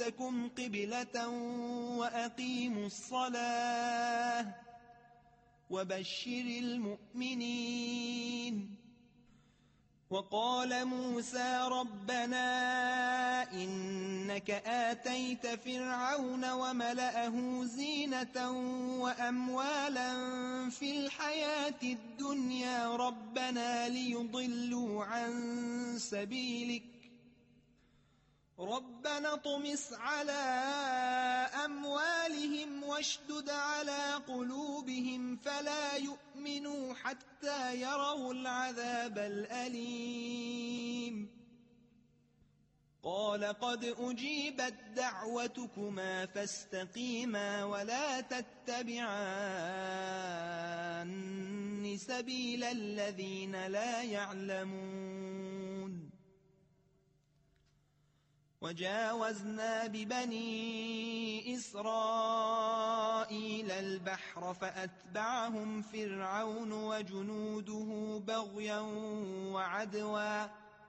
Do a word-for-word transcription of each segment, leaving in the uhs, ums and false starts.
بيوتكم قبلة وأقيموا الصلاة وبشر المؤمنين. وقال موسى ربنا إنك آتيت فرعون وملأه زينة وأموالا في الحياة الدنيا ربنا ليضلوا عن سبيلك ربنا اطمس على أموالهم واشدد على قلوبهم فلا يؤمنوا حتى يروا العذاب الأليم. قال قد أجيبت دعوتكما فاستقيما ولا تتبعان سبيل الذين لا يعلمون. وجاوزنا ببني إسرائيل البحر فأتبعهم فرعون وجنوده بغيا وعدوا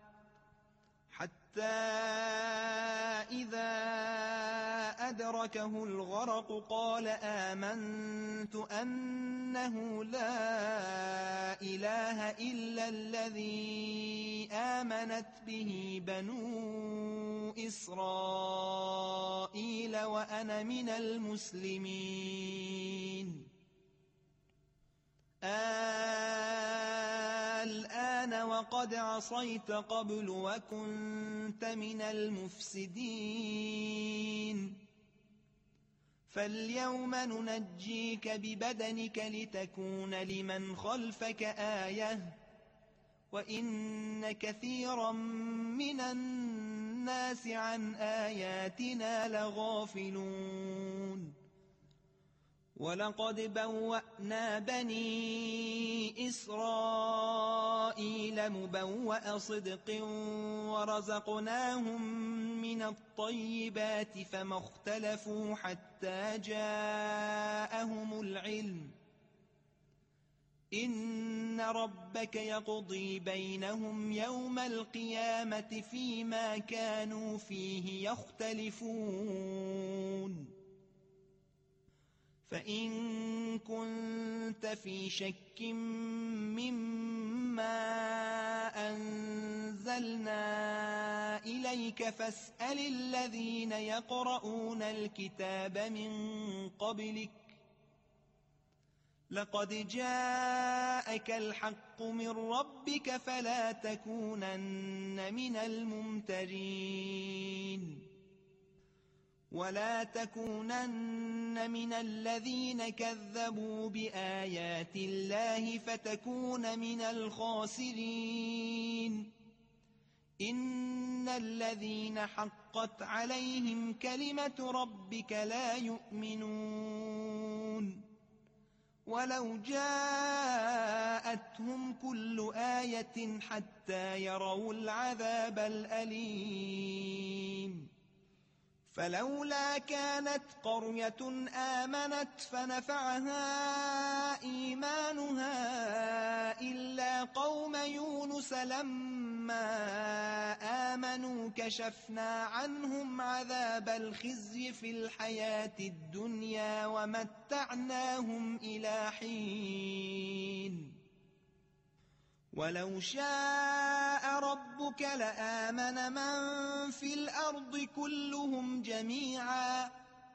حتى إذا أدركه الغرق قال آمنت أنه لا إله إلا الذي آمنت به بنو إسرائيل وأنا من المسلمين. الآن وقد عصيت قبل وكنت من المفسدين فاليوم ننجيك ببدنك لتكون لمن خلفك آية وإن كثيرا من الناس عن آياتنا لغافلون. ولقد بوأنا بني إسرائيل مبوأ صدق ورزقناهم من الطيبات فما اختلفوا حتى جاءهم العلم إن ربك يقضي بينهم يوم القيامة فيما كانوا فيه يختلفون. فإن كنت في شك مما أنزلنا إليك فاسأل الذين يقرؤون الكتاب من قبلك لقد جاءك الحق من ربك فلا تكونن من الممترين. ولا تكونن من الذين كذبوا بآيات الله فتكون من الخاسرين. إن الذين حقت عليهم كلمة ربك لا يؤمنون ولو جاءتهم كل آية حتى يروا العذاب الأليم. فلولا كانت قرية آمنت فنفعها إيمانها إلا قوم يونس لما آمنوا كشفنا عنهم عذاب الخزي في الحياة الدنيا ومتعناهم إلى حين. ولو شاء ربك لآمن من في الأرض كلهم جميعا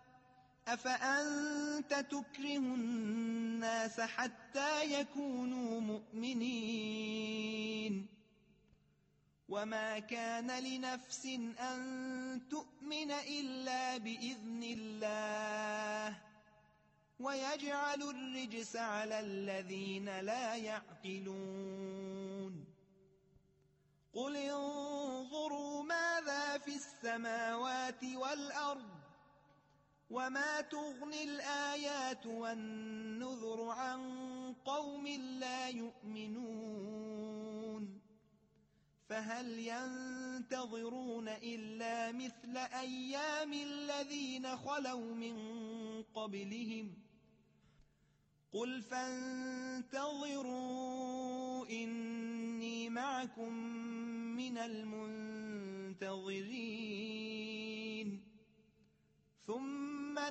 أفأنت تكره الناس حتى يكونوا مؤمنين. وما كان لنفس أن تؤمن إلا بإذن الله ويجعل الرجس على الذين لا يعقلون. قل انظروا ماذا في السماوات والأرض وما تغني الآيات والنذر عن قوم لا يؤمنون. فهل ينتظرون إلا مثل أيام الذين خلوا من قبلهم قل فانتظروا إني معكم من المنتظرين.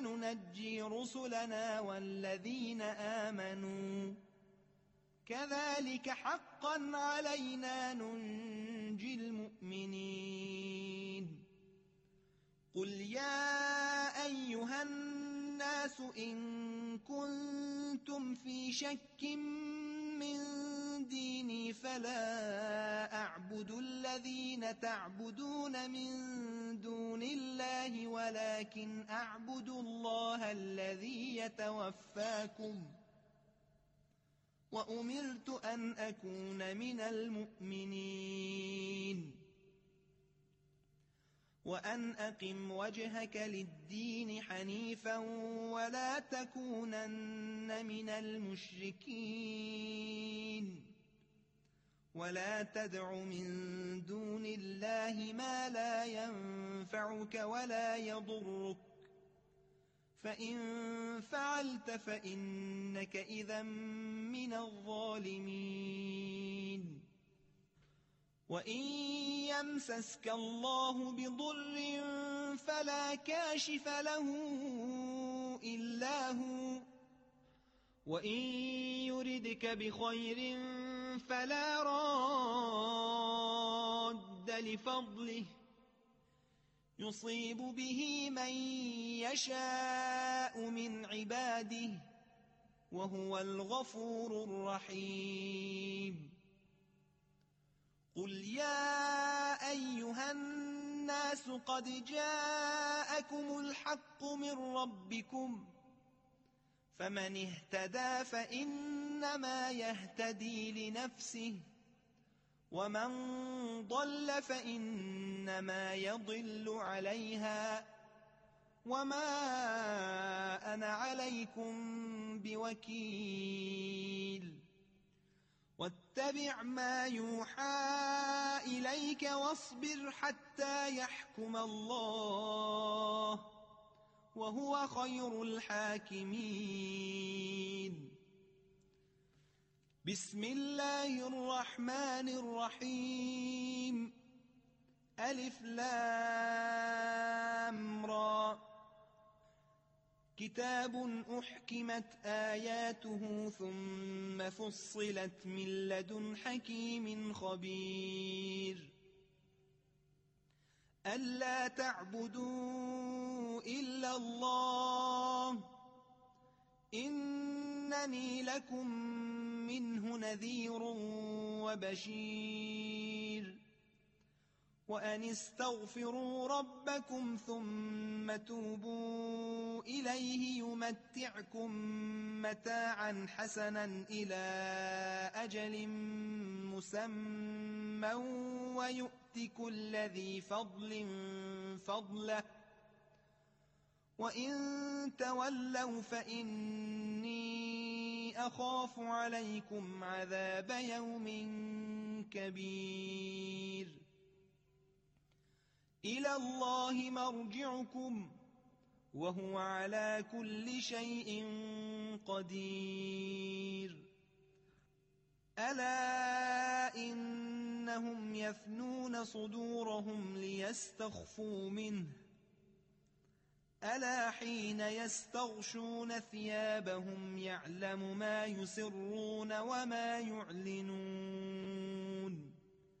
وننجي رسلنا والذين آمنوا كذلك حقا علينا ننجي المؤمنين قل يا أيها الناس إن كنتم في شك من ديني فلا أعبد الذين تعبدون من دون الله ولكن أعبد الله الذي يتوفاكم وأمرت أن أكون من المؤمنين وأن أقم وجهك للدين حنيفا ولا تكونن من المشركين ولا تدع من دون الله ما لا ينفعك ولا يضرك فإن فعلت فإنك إذا من الظالمين وإن يمسسك الله بضر فلا كاشف له إلا هو وإن يردك بخير فلا راد لفضله يصيب به من يشاء من عباده وهو الغفور الرحيم قل يا أيها الناس قد جاءكم الحق من ربكم فمن اهتدى فإنما يهتدي لنفسه ومن ضل فإنما يضل عليها وما أنا عليكم بوكيل واتبع ما يوحى إليك واصبر حتى يحكم الله وهو خير الحاكمين بسم الله الرحمن الرحيم ألف لام را كتاب أحكمت آياته ثم فصلت من لدن حكيم خبير ألا تعبدوا إلا الله إنني لكم منه نذير وبشير وأن استغفروا ربكم ثم توبوا إليه يمتعكم متاعا حسنا إلى أجل مسمى ويؤت كل ذي فضل فضله وإن تولوا فإني أخاف عليكم عذاب يوم كبير إلى الله مرجعكم وهو على كل شيء قدير ألا إنهم يثنون صدورهم ليستخفوا منه ألا حين يستغشون ثيابهم يعلم ما يسرون وما يعلنون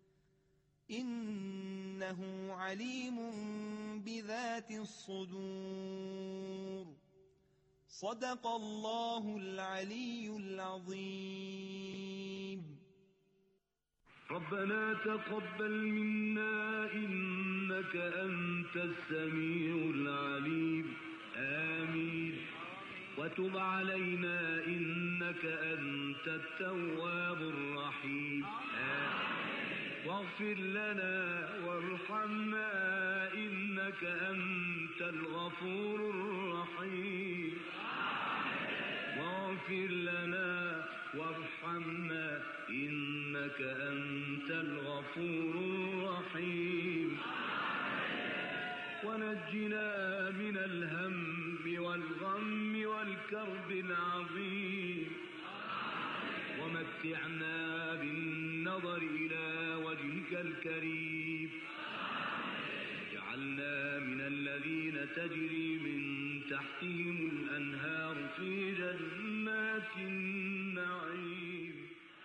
إنه عليم بذات الصدور صدق الله العلي العظيم ربنا تقبل منا إنك أنت السميع العليم آمين وتب علينا إنك أنت التواب الرحيم آمين واغفر لنا وارحمنا إنك أنت الغفور الرحيم واغفر لنا وارحمنا إنك أنت الغفور الرحيم ونجنا من الهم والغم والكرب العظيم ومتعنا بالنظر إلى وجهك الكريم جعلنا من الذين تجري من تحتهم الأنهار في جنات النعيم.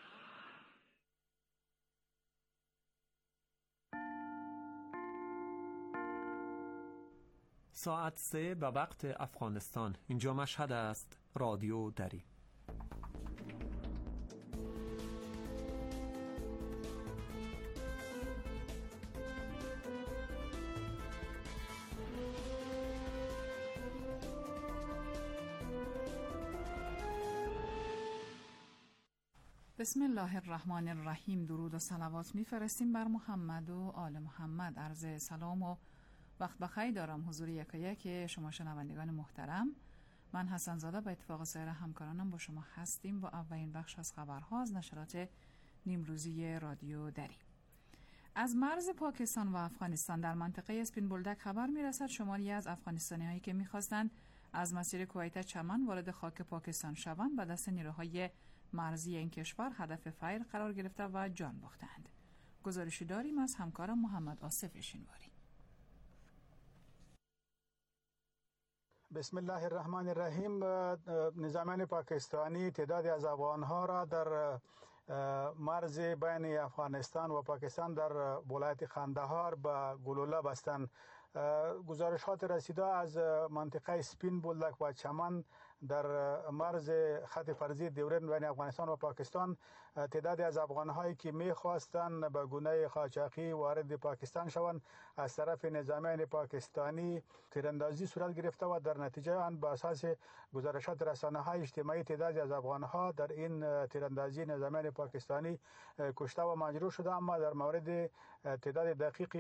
ساعت سه به وقت افغانستان. اینجا مشهد است. رادیو دری. بسم الله الرحمن الرحیم. درود و صلوات میفرستیم بر محمد و آل محمد. عرض سلام و وقت بخیر دارم حضور یکایک شما شنوندگان محترم. من حسن زاده با اتفاق سایر همکارانم با شما هستیم با اولین بخش از خبرها از نشرات نیمروزی رادیو دری. از مرز پاکستان و افغانستان در منطقه اسپین بولدک خبر میرسد شماری از افغانستانی هایی که میخواستند از مسیر کویت چمن وارد خاک پاکستان شوند به دست نیروهای مرزی این کشور هدف فیر قرار گرفته و جان باختند. گزارشی داریم از همکارم محمد آصف شینواری. بسم الله الرحمن الرحیم. نظامیان پاکستانی تعدادی از افغانها را در مرز بین افغانستان و پاکستان در ولایت قندهار به گلوله بستند. گزارشات رسیده از منطقه اسپین بولدک و چمن در مرز خط فرضی دیورن بین افغانستان و پاکستان تعدادی از افغان‌هایی که می‌خواستند به گونه قاچاقی وارد پاکستان شوند از طرف نظامیان پاکستانی تیراندازی صورت گرفته و در نتیجه آن به اساس گزارشات رسانه‌های اجتماعی تعدادی از افغان‌ها در این تیراندازی نظامیان پاکستانی کشته و مجروح شده، اما در مورد تعداد دقیق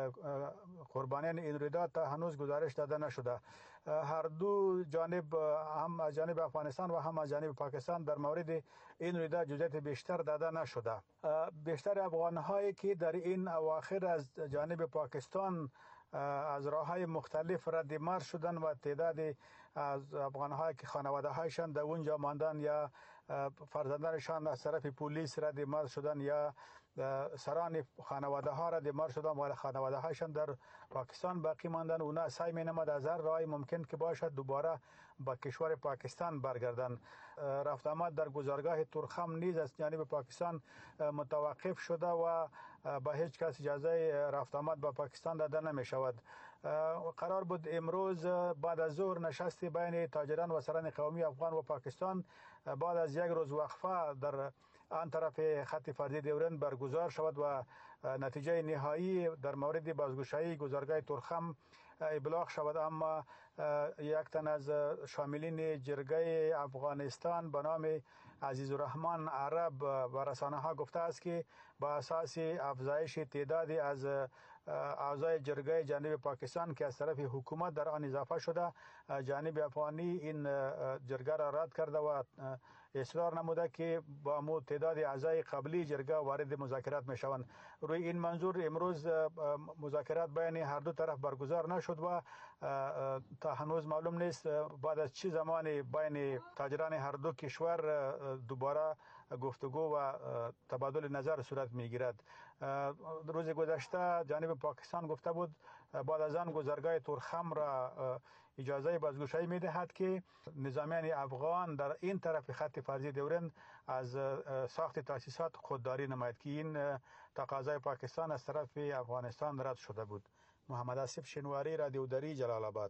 قربانیان این رویداد تا هنوز گزارش داده نشده. هر دو جانب هم از جانب افغانستان و هم از جانب پاکستان در مورد این رویداد جزئیات بیشتر داده نشده. بیشتر افغان‌هایی که در این اواخر از جانب پاکستان از راه‌های مختلف رد مرز شدن و تعدادی از افغان‌هایی که خانواده‌هایشان در اونجا ماندن یا فرزندانشان از طرف پلیس رد مرز شدن یا سران خانواده ها رد مرز شدن و خانواده هایشان در پاکستان باقی ماندن. اونا سعی می‌نمود از هر راهی ممکن که باشد دوباره به کشور پاکستان برگردن. رفت آمد در گذرگاه تورخم نیز از جانب پاکستان متوقف شده و به هیچ کس اجازه رفت آمد به پاکستان داده نمی شود. قرار بود امروز بعد از ظهر نشستی بین تاجران و سران قومی افغان و پاکستان بعد از یک روز وقفه در آن طرف خط فرضی دیورن برگزار شود و نتیجه نهایی در مورد بازگشایی گذرگاه تورخم ابلاغ شود، اما یک تن از شاملین جرگه افغانستان به نام عزیزالرحمن عرب و رسانه ها گفته است که با اساس افزایش تعدادی از اعضای جرگه جانب پاکستان که از طرف حکومت در آن اضافه شده، جانب افغانی این جرگه را رد کرده و اصرار نموده که با مو تعداد اعضای قبلی جرگه وارد مذاکرات می شوند. روی این منظور امروز مذاکرات بین هر دو طرف برگزار نشد و تا هنوز معلوم نیست بعد از چه زمانی بین تاجران هر دو کشور دوباره گفتگو و تبادل نظر صورت می گیرد. روز گذشته جانب پاکستان گفته بود بعد از آن گذرگاه تورخم را اجازه بازگشایی می دهد که نظامیان افغان در این طرف خط فرضی دیورن از ساخت تاسیسات خودداری نماید که این تقاضای پاکستان از طرف افغانستان رد شده بود. محمد آصف شینواری، رادیو دری، جلال آباد.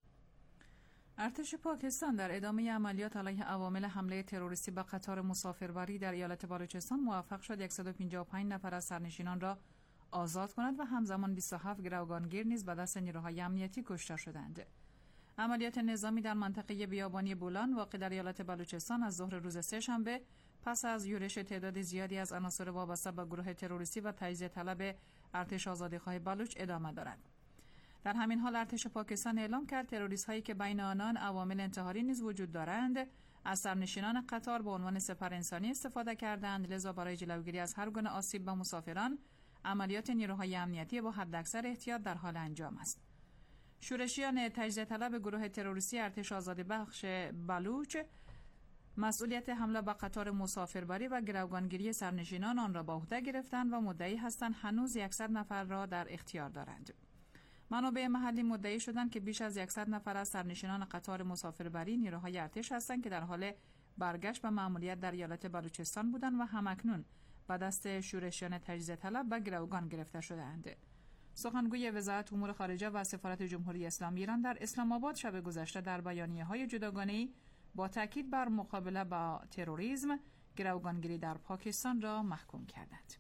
ارتش پاکستان در ادامه عملیات علیه عوامل حمله تروریستی به قطار مسافربری در ایالت بلوچستان موفق شد صد و پنجاه و پنج نفر از سرنشینان را آزاد کند و همزمان بیست و هفت گروگانگیر نیز به دست نیروهای امنیتی کشته شدند. عملیات نظامی در منطقه بیابانی بولان واقع در ایالت بلوچستان از ظهر روز سه‌شنبه پس از یورش تعداد زیادی از عناصر وابسته به گروه تروریستی و تجزیه طلب ارتش آزادیخواه بلوچ ادامه دارد. در همین حال ارتش پاکستان اعلام کرد تروریست هایی که بین آنان عوامل انتحاری نیز وجود دارند از سرنشینان قطار به عنوان سپر انسانی استفاده کردند، لذا برای جلوگیری از هر گونه آسیب به مسافران عملیات نیروهای امنیتی با حداکثر احتیاط در حال انجام است. شورشیان تجزیه طلب گروه تروریستی ارتش آزادی بخش بلوچ مسئولیت حمله به قطار مسافربری و گروگانگیری سرنشینان آن را به عهده گرفتند و مدعی هستند هنوز صد نفر را در اختیار دارند. منابع محلی مدعی شدند که بیش از صد نفر از سرنشینان قطار مسافربری نیروهای ارتش هستند که در حال برگشت به مأموریت در ایالت بلوچستان بودند و همکنون به دست شورشیان تجزیه طلب و گروگان گرفته شده‌اند. سخنگوی وزارت امور خارجه و سفارت جمهوری اسلامی ایران در اسلام آباد شب گذشته در بیانیه‌های جداگانه‌ای با تاکید بر مقابله با تروریسم، گروگانگیری در پاکستان را محکوم کردند.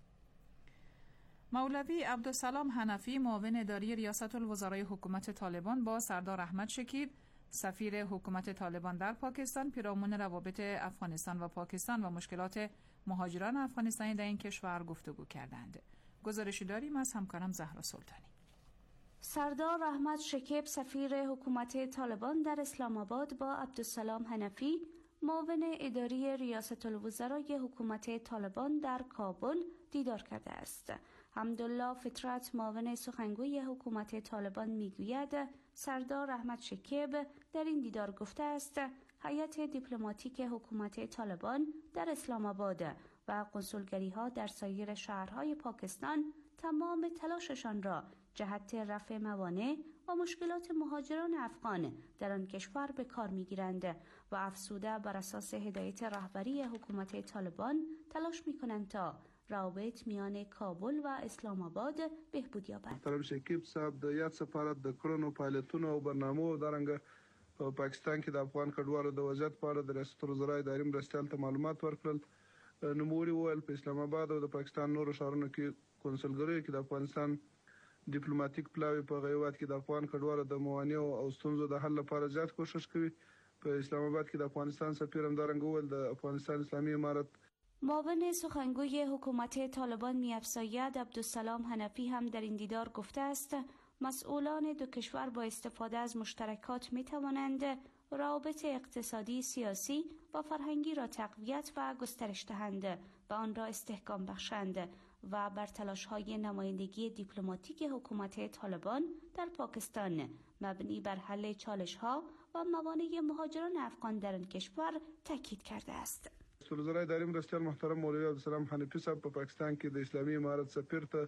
مولوی عبدالسلام حنفی، معاون اداری ریاست الوزرای حکومت طالبان، با سردار احمد شکیب، سفیر حکومت طالبان در پاکستان، پیرامون روابط افغانستان و پاکستان و مشکلات مهاجران افغانستانی در این کشور گفتگو کردند. گزارشی داریم از همکارم زهرا سلطانی. سردار احمد شکیب، سفیر حکومت طالبان در اسلام آباد، با عبدالسلام حنفی، معاون اداری ریاست الوزرای حکومت طالبان در کابل دیدار کرده است. حمدالله فطرت، معاون سخنگوی حکومت طالبان، میگوید سردار احمد شکیب در این دیدار گفته است هیئت دیپلماتیک حکومت طالبان در اسلام آباد و کنسولگری‌ها در سایر شهرهای پاکستان تمام تلاششان را جهت رفع موانع و مشکلات مهاجران افغان در آن کشور به کار می‌گیرند و افزوده بر اساس هدایت رهبری حکومت طالبان تلاش می‌کنند تا روابط میان کابل و اسلام آباد بهبود یابد. محترم شکیب صاحب د یاد سفارت د کړنو فعالیتونو او برنامو درنګ په پاکستان کې د افغان کډوالو د وضعیت په اړه د ریاست الوزرا اداري مرستیال ته معلومات ورکړل. نوموړي وویل په اسلام آباد او د پاکستان نورو ښارونو کې کنسولګریو کې د افغانستان ډیپلوماټیک پلاوی په غیوات کې د افغان کډوالو د موانعو او ستونزو د حل لپاره زیات کوشش کوي. په اسلام آباد کې د افغانستان سفیر هم درنګ وویل د افغانستان اسلامي امارت. معاون سخنگوی حکومت طالبان می‌افزاید عبدالسلام حنفی هم در این دیدار گفته است مسئولان دو کشور با استفاده از مشترکات می‌توانند روابط اقتصادی، سیاسی و فرهنگی را تقویت و گسترش دهند و آن را استحکام بخشند و بر تلاش‌های نمایندگی دیپلماتیک حکومت طالبان در پاکستان مبنی بر حل چالش‌ها و موانع مهاجران افغان در آن کشور تاکید کرده است. وزرای اداري مرستیال محترم مولوی عبدالسلام حنفي صاحب په پاکستان کې د اسلامي امارت سفیر ته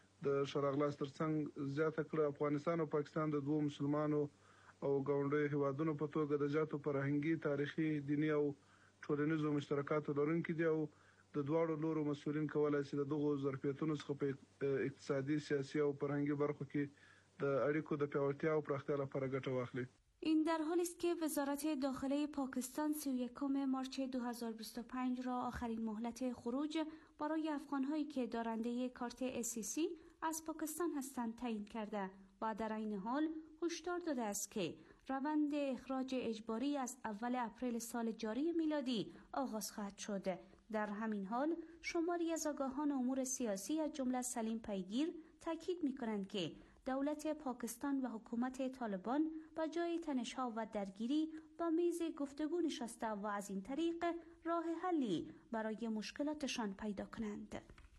د شراغلاس ترڅنګ زیاته کړه افغانستان او پاکستان د دوه مسلمانو او ګاونډیو هیوادونو په توګه د زیاتو فرهنګي، تاریخي، دیني او ټولنیزو مشترکاتو لرونکي دي او د دواړو لورو مسؤلین کولای شي د دغو ظرفیتونو څخه په اقتصادي، سیاسي او فرهنګي برخو کې د اړیکو د پیاوړتیا او پراختیا لپاره ګټه واخلي. این در حالی است که وزارت داخله پاکستان سی و یکم مارس دو هزار و بیست و پنج را آخرین مهلت خروج برای افغان‌هایی که دارنده کارت اس سی سی از پاکستان هستند تعیین کرده و در این حال هشدار داده است که روند اخراج اجباری از اول اپریل سال جاری میلادی آغاز خواهد شد. در همین حال شماری از آگاهان امور سیاسی از جمله سلیم پیگیر تاکید می‌کنند که دولت پاکستان و حکومت طالبان با جای تنش‌ها و درگیری با میز گفتگو نشسته و از این طریق راه حلی برای مشکلاتشان پیدا کنند.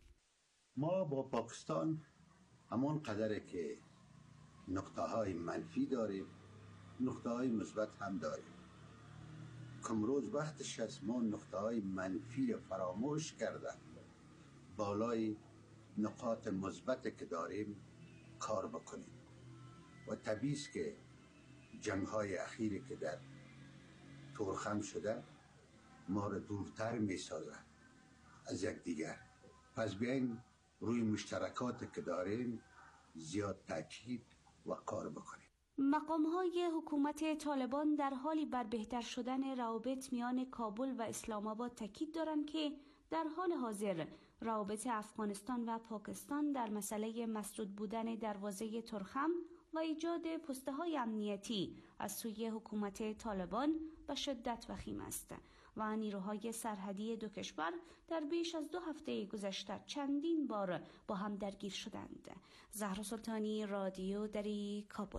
ما با پاکستان همون قدره که نقطه‌های منفی داریم، نقطه‌های مثبت هم داریم. کمروز وقتش است ما نقطه‌های منفی فراموش کرده بالای نقاط مثبت که داریم کار بکنیم و طبیعی است که جنگ‌های اخیری که در تورخم شده ما را دورتر می‌سازد از یکدیگر. پس بیاین روی مشترکاتی که داریم زیاد تاکید و کار بکنیم. مقام‌های حکومت طالبان در حالی بر بهتر شدن روابط میان کابل و اسلام آباد تاکید دارند که در حال حاضر روابط افغانستان و پاکستان در مسئله مسدود بودن دروازه تورخم و ایجاد پسته‌های امنیتی از سوی حکومت طالبان به شدت وخیم است و نیروهای سرحدی دو کشور در بیش از دو هفته گذشته چندین بار با هم درگیر شدند. زهرا سلطانی، رادیو دری، کابل.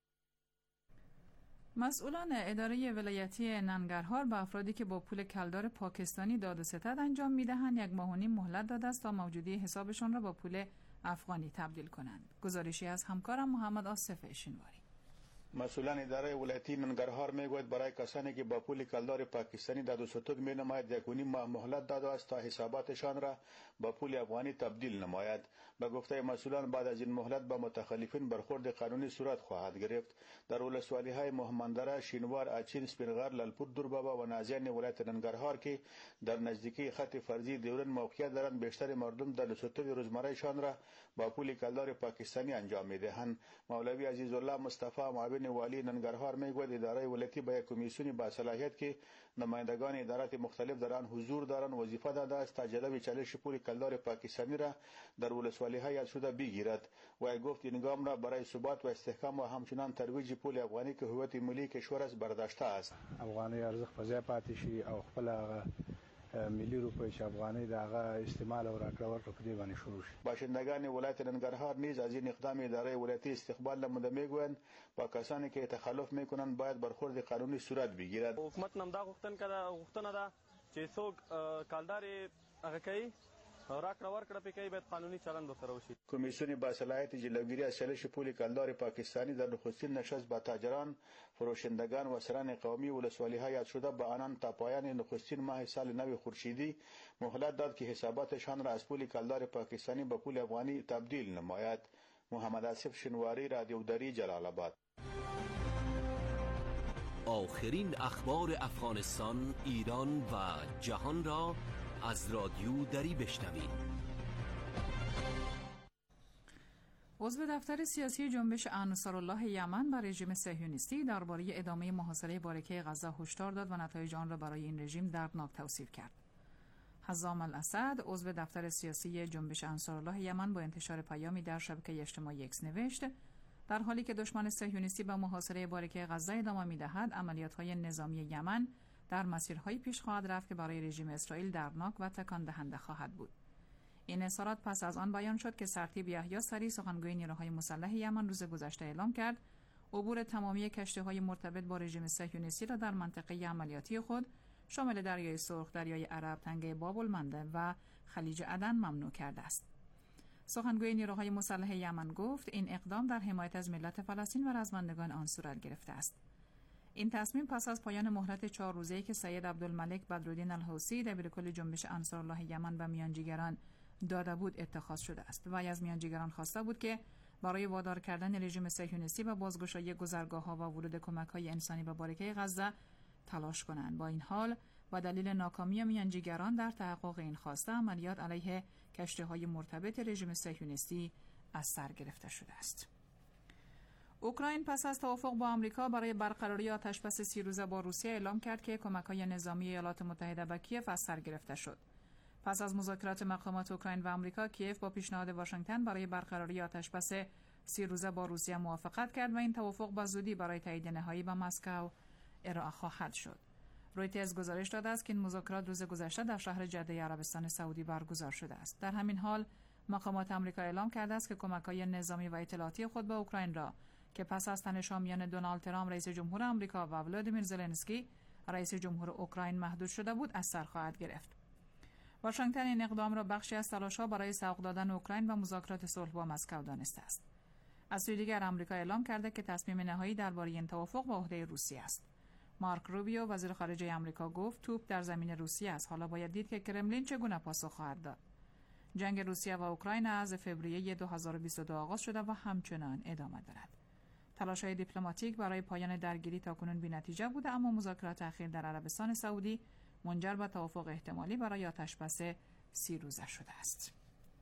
مسئولان اداره ولایتی ننگرهار به افرادی که با پول کلدار پاکستانی داد و ستد انجام میدهند یک ماه و نیم مهلت داده است تا موجودی حسابشان را با پول افغانی تبدیل کنند. گزارشی از همکارم محمد آصف شینواری. مسئولان اداره ولایتی ننگرهار میگوید برای کسانی که با پول کلدار پاکستانی در دو ستوک می نماید یک و نیم ماه مهلت داده است تا حساباتشان را با پول افغانی تبدیل نماید. به گفته مسئولان بعد از این مهلت به متخلفین برخورد قانونی صورت خواهد گرفت. در ولسوالی های مهماندره، شینوار، اچین، سپینغر، لالپور، دوربابا و نازیان ولایت ننگرهار که در نزدیکی خط فرضی دیورن موقعیت دارند، بیشتر مردم در دو ستوک روزمرهشان را با پول کلدار پاکستانی انجام میدهند. مولوی عزیزالله مصطفی معاون والی ننگرهار میگوید اداره ولایتی به یک کمیسیون با صلاحیت که نمایندگان ادارات مختلف در آن حضور دارند وظیفه داده است تا جلب چالش پول کلدار پاکستانی را در ولسوالی های یاد شده بگیرد. و گفت این گام را برای ثبات و استحکام و همچنان ترویج پول افغانی که هویت ملی کشور است برداشته است. افغانی ارزښت په ځای پاتې شي او خپل ملی روپیه چې افغاني د هغه استعمال او راکړه ورکړه په دې باندې شروع شي. باشندگان ولایت ننگرهار نیز از این اقدام اداره ولایتی استقبال نموده میگویند با کسانی که تخلف میکنند باید برخورد قانونی صورت بگیرد. حکومت نم دا غوښتنه کړه غوښتنه ده چې څوک کلدار هغه کوي راکړه ورکړه پکې باید قانوني چلند وسره وشي. کمیسیون با صلاحیت جلوگیری از چالش پول کلدار پاکستانی در نخستین نشست با تاجران، فروشندگان و سران قومی ولسوالی های یاد شده با آنان تا پایان نخستین ماه سال نو خورشیدی مهلت داد که حساباتشان را از پول کلدار پاکستانی به پول افغانی تبدیل نماید. محمد آصف شنواری، رادیو دری، جلال آباد. آخرین اخبار افغانستان، ایران و جهان را از رادیو دری بشنوید. عضو دفتر سیاسی جنبش انصارالله یمن بر رژیم صهیونیستی درباره ادامه محاصره بارکه غزه هشدار داد و نتایج آن را برای این رژیم دردناک توصیف کرد. حزام الاسد، عضو دفتر سیاسی جنبش انصارالله یمن، با انتشار پیامی در شبکه اجتماعی اکس نوشت: در حالی که دشمن صهیونیستی به محاصره بارکه غزه ادامه می‌دهد، عملیات‌های نظامی یمن در مسیرهای پیش خواهد رفت که برای رژیم اسرائیل دردناک و تکان دهنده خواهد بود. این اظهارات پس از آن بیان شد که سرتیپ یحیی سری، سخنگوی نیروهای مسلح یمن، روز گذشته اعلام کرد عبور تمامی کشتی‌های مرتبط با رژیم صهیونیستی را در منطقه عملیاتی خود شامل دریای سرخ، دریای عرب، تنگه باب المندب و خلیج عدن ممنوع کرده است. سخنگوی نیروهای مسلح یمن گفت این اقدام در حمایت از ملت فلسطین و رزمندگان آن صورت گرفته است. این تصمیم پس از پایان مهلت چهار روزه‌ای که سید عبدالملک بدرالدین الحوثی، دبیرکل جنبش انصارالله یمن، به میانجیگران داده بود اتخاذ شده است. و از میانجیگران خواسته بود که برای وادار کردن رژیم صهیونیستی به بازگشایی گذرگاه‌ها و ورود کمک‌های انسانی به بارکه غزه تلاش کنند. با این حال و دلیل ناکامی میانجیگران در تحقق این خواسته، عملیات علیه کشتی‌های مرتبط رژیم صهیونیستی از سر گرفته شده است. اوکراین پس از توافق با آمریکا برای برقراری آتشبس سی روزه با روسیه اعلام کرد که کمک‌های نظامی ایالات متحده به کیف از سر گرفته شد. پس از مذاکرات مقامات اوکراین و آمریکا، کیف با پیشنهاد واشنگتن برای برقراری آتشبس سی روزه با روسیه موافقت کرد و این توافق با زودی برای تایید نهایی به مسکو ارائه خواهد شد. رویترز گزارش داده است که این مذاکرات روز گذشته در شهر جده عربستان سعودی برگزار شده است. در همین حال مقامات آمریکا اعلام کرده است که کمک‌های نظامی و اطلاعاتی خود به اوکراین را که پس از تنش‌ها میان دونالد ترامپ رئیس جمهور آمریکا و ولادیمیر زلنسکی رئیس جمهور اوکراین محدود شده بود، از سر خواهد گرفت. واشنگتن این اقدام را بخشی از تلاش‌ها برای سوق دادن اوکراین به مذاکرات صلح با مسکو دانسته است. از سوی دیگر آمریکا اعلام کرده که تصمیم نهایی درباره این توافق به عهده روسیه است. مارک روبیو، وزیر خارجه آمریکا، گفت توپ در زمین روسیه است. حالا باید دید که کرملین چگونه پاسخ خواهد داد. جنگ روسیه و اوکراین از فوریه دو هزار و بیست و دو آغاز شده و همچنان ادامه دارد. تلاش‌های دیپلماتیک برای پایان درگیری تاکنون بی‌نتیجه بوده، اما مذاکرات اخیر در عربستان سعودی منجر به توافق احتمالی برای آتشبس سی روزه شده است.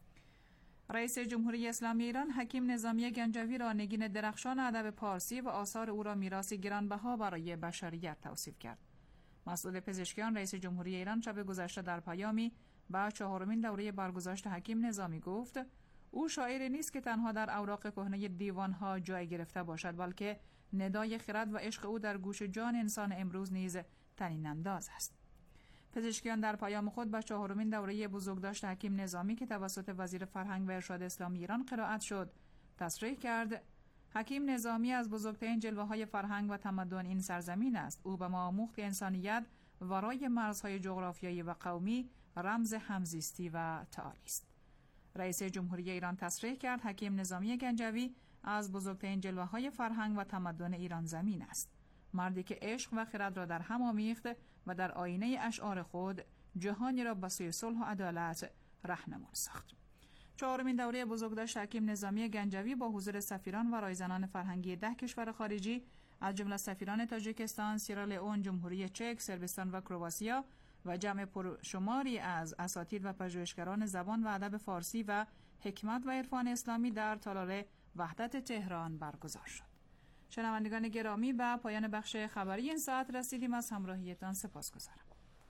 رئیس جمهوری اسلامی ایران حکیم نظامی گنجوی را نگین درخشان ادب پارسی و آثار او را میراثی گرانبها برای بشریت توصیف کرد. مسئول پزشکیان رئیس جمهوری ایران شب گذشته در پیامی با چهارمین دوره برگزاشت حکیم نظامی گفت او شاعری نیست که تنها در اوراق کهنه دیوانها جای گرفته باشد، بلکه ندای خرد و عشق او در گوش جان انسان امروز نیز طنین انداز است. پزشکیان در پیام خود به چهارمین دوره بزرگداشت حکیم نظامی که توسط وزیر فرهنگ و ارشاد اسلامی ایران قرائت شد تصریح کرد: حکیم نظامی از بزرگترین جلوه‌های فرهنگ و تمدن این سرزمین است. او به ما آموخت که انسانیت ورای مرزهای جغرافیایی و قومی رمز همزیستی و تعالی است. رئیس جمهوری ایران تصریح کرد حکیم نظامی گنجوی از بزرگترین جلوه‌های فرهنگ و تمدن ایران زمین است. مردی که عشق و خرد را در هم آمیخت و در آینه اشعار خود جهانی را به سوی صلح و عدالت راهنمون ساخت. چهارمین دوره بزرگداشت حکیم نظامی گنجوی با حضور سفیران و رایزنان فرهنگی ده کشور خارجی از جمله سفیران تاجیکستان، سیرالئون، جمهوری چک، صربستان و کرواتیا و جمع پرشماری از اساتید و پژوهشگران زبان و ادب فارسی و حکمت و عرفان اسلامی در تالار وحدت تهران برگزار شد. شنوندگان گرامی، به پایان بخش خبری این ساعت رسیدیم. از همراهیتان سپاسگزارم.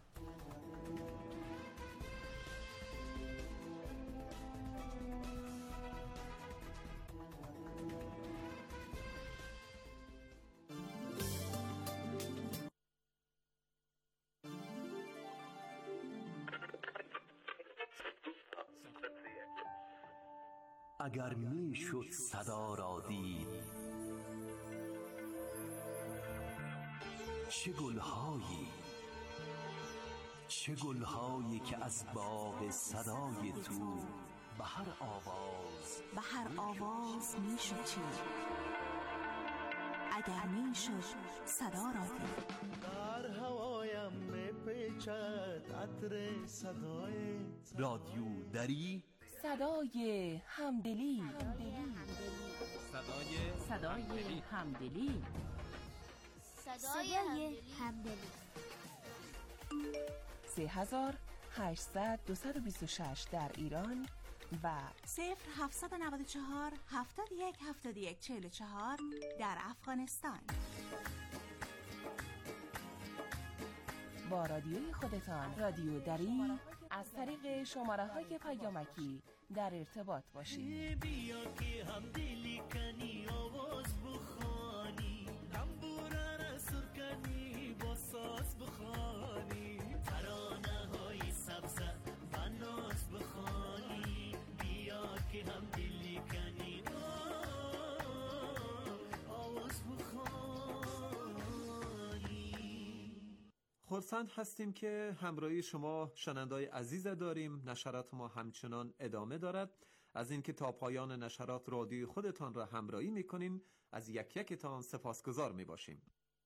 اگر می شد صدا را دید، چه گلهایی چه گلهایی که از باغ صدای تو به هر آواز به هر آواز می شد چید. اگر می شد صدا را دید، در هوایم می پیچد عطر صدای رادیو دری، صدای همدلی، صدای صدای همدلی، صدای همدلی. سه هزار هشتصد دویست و بیست و شش در ایران و صفر هفتصد و نود و چهار هفتاد و یک هفتاد و یک چهل و چهار در افغانستان. با رادیوی خودتان رادیو دری از طریق شماره های پیامکی در ارتباط باشید. بیا که همدلی کنی آواز بخوانی، تنبوره را سر کنی با ساز بخوانی، ترانه های سبزه و ناز بخوانی. بیا که همدلی کنی آواز بخوانی. خرسند هستیم که همراهی شما شنوندگان عزیز داریم. نشرات ما همچنان ادامه دارد. از اینکه تا پایان نشرات رادیوی خودتان را همراهی میکنین از یک یکتان سپاسگزار میباشیم.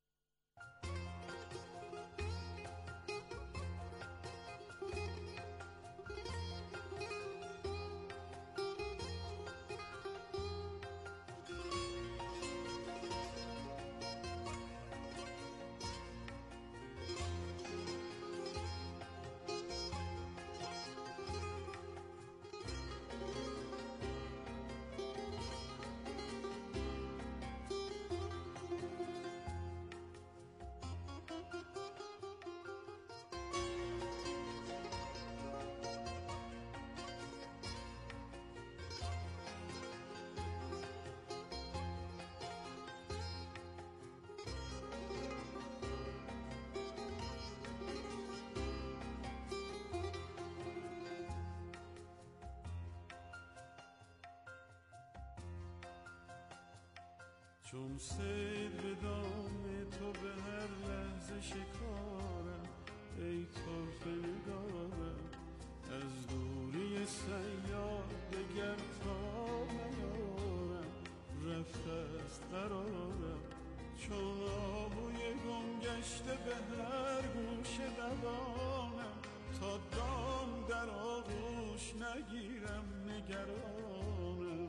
چون سیل به دام تو به هر لحظه شکارم، ای طرف نگارم از دوری سیاد دگر تا نیارم. رفته است قرارم چون آهوی گم گشته به هر گوش دوانم، تا دام در آغوش نگیرم نگرانم.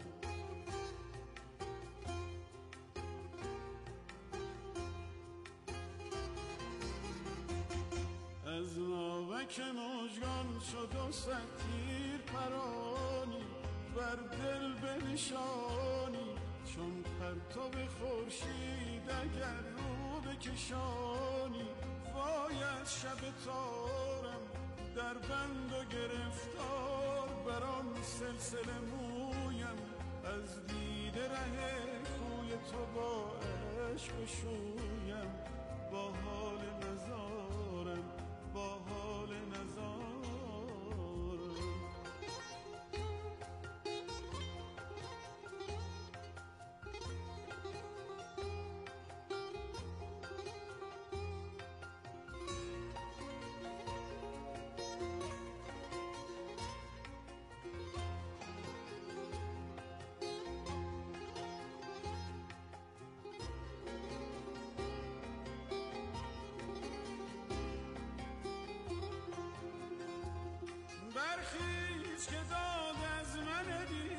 از ناوک مژگان شد و ستیر پرانی، بر دل بنشانی چون پرتو خورشید اگر رو بکشانی. وای از شب تارم در بند و گرفتار، بر آن سلسله مویم از دیده ره کوی تو با عشق شویم. با حال نزارم با حال نزارم.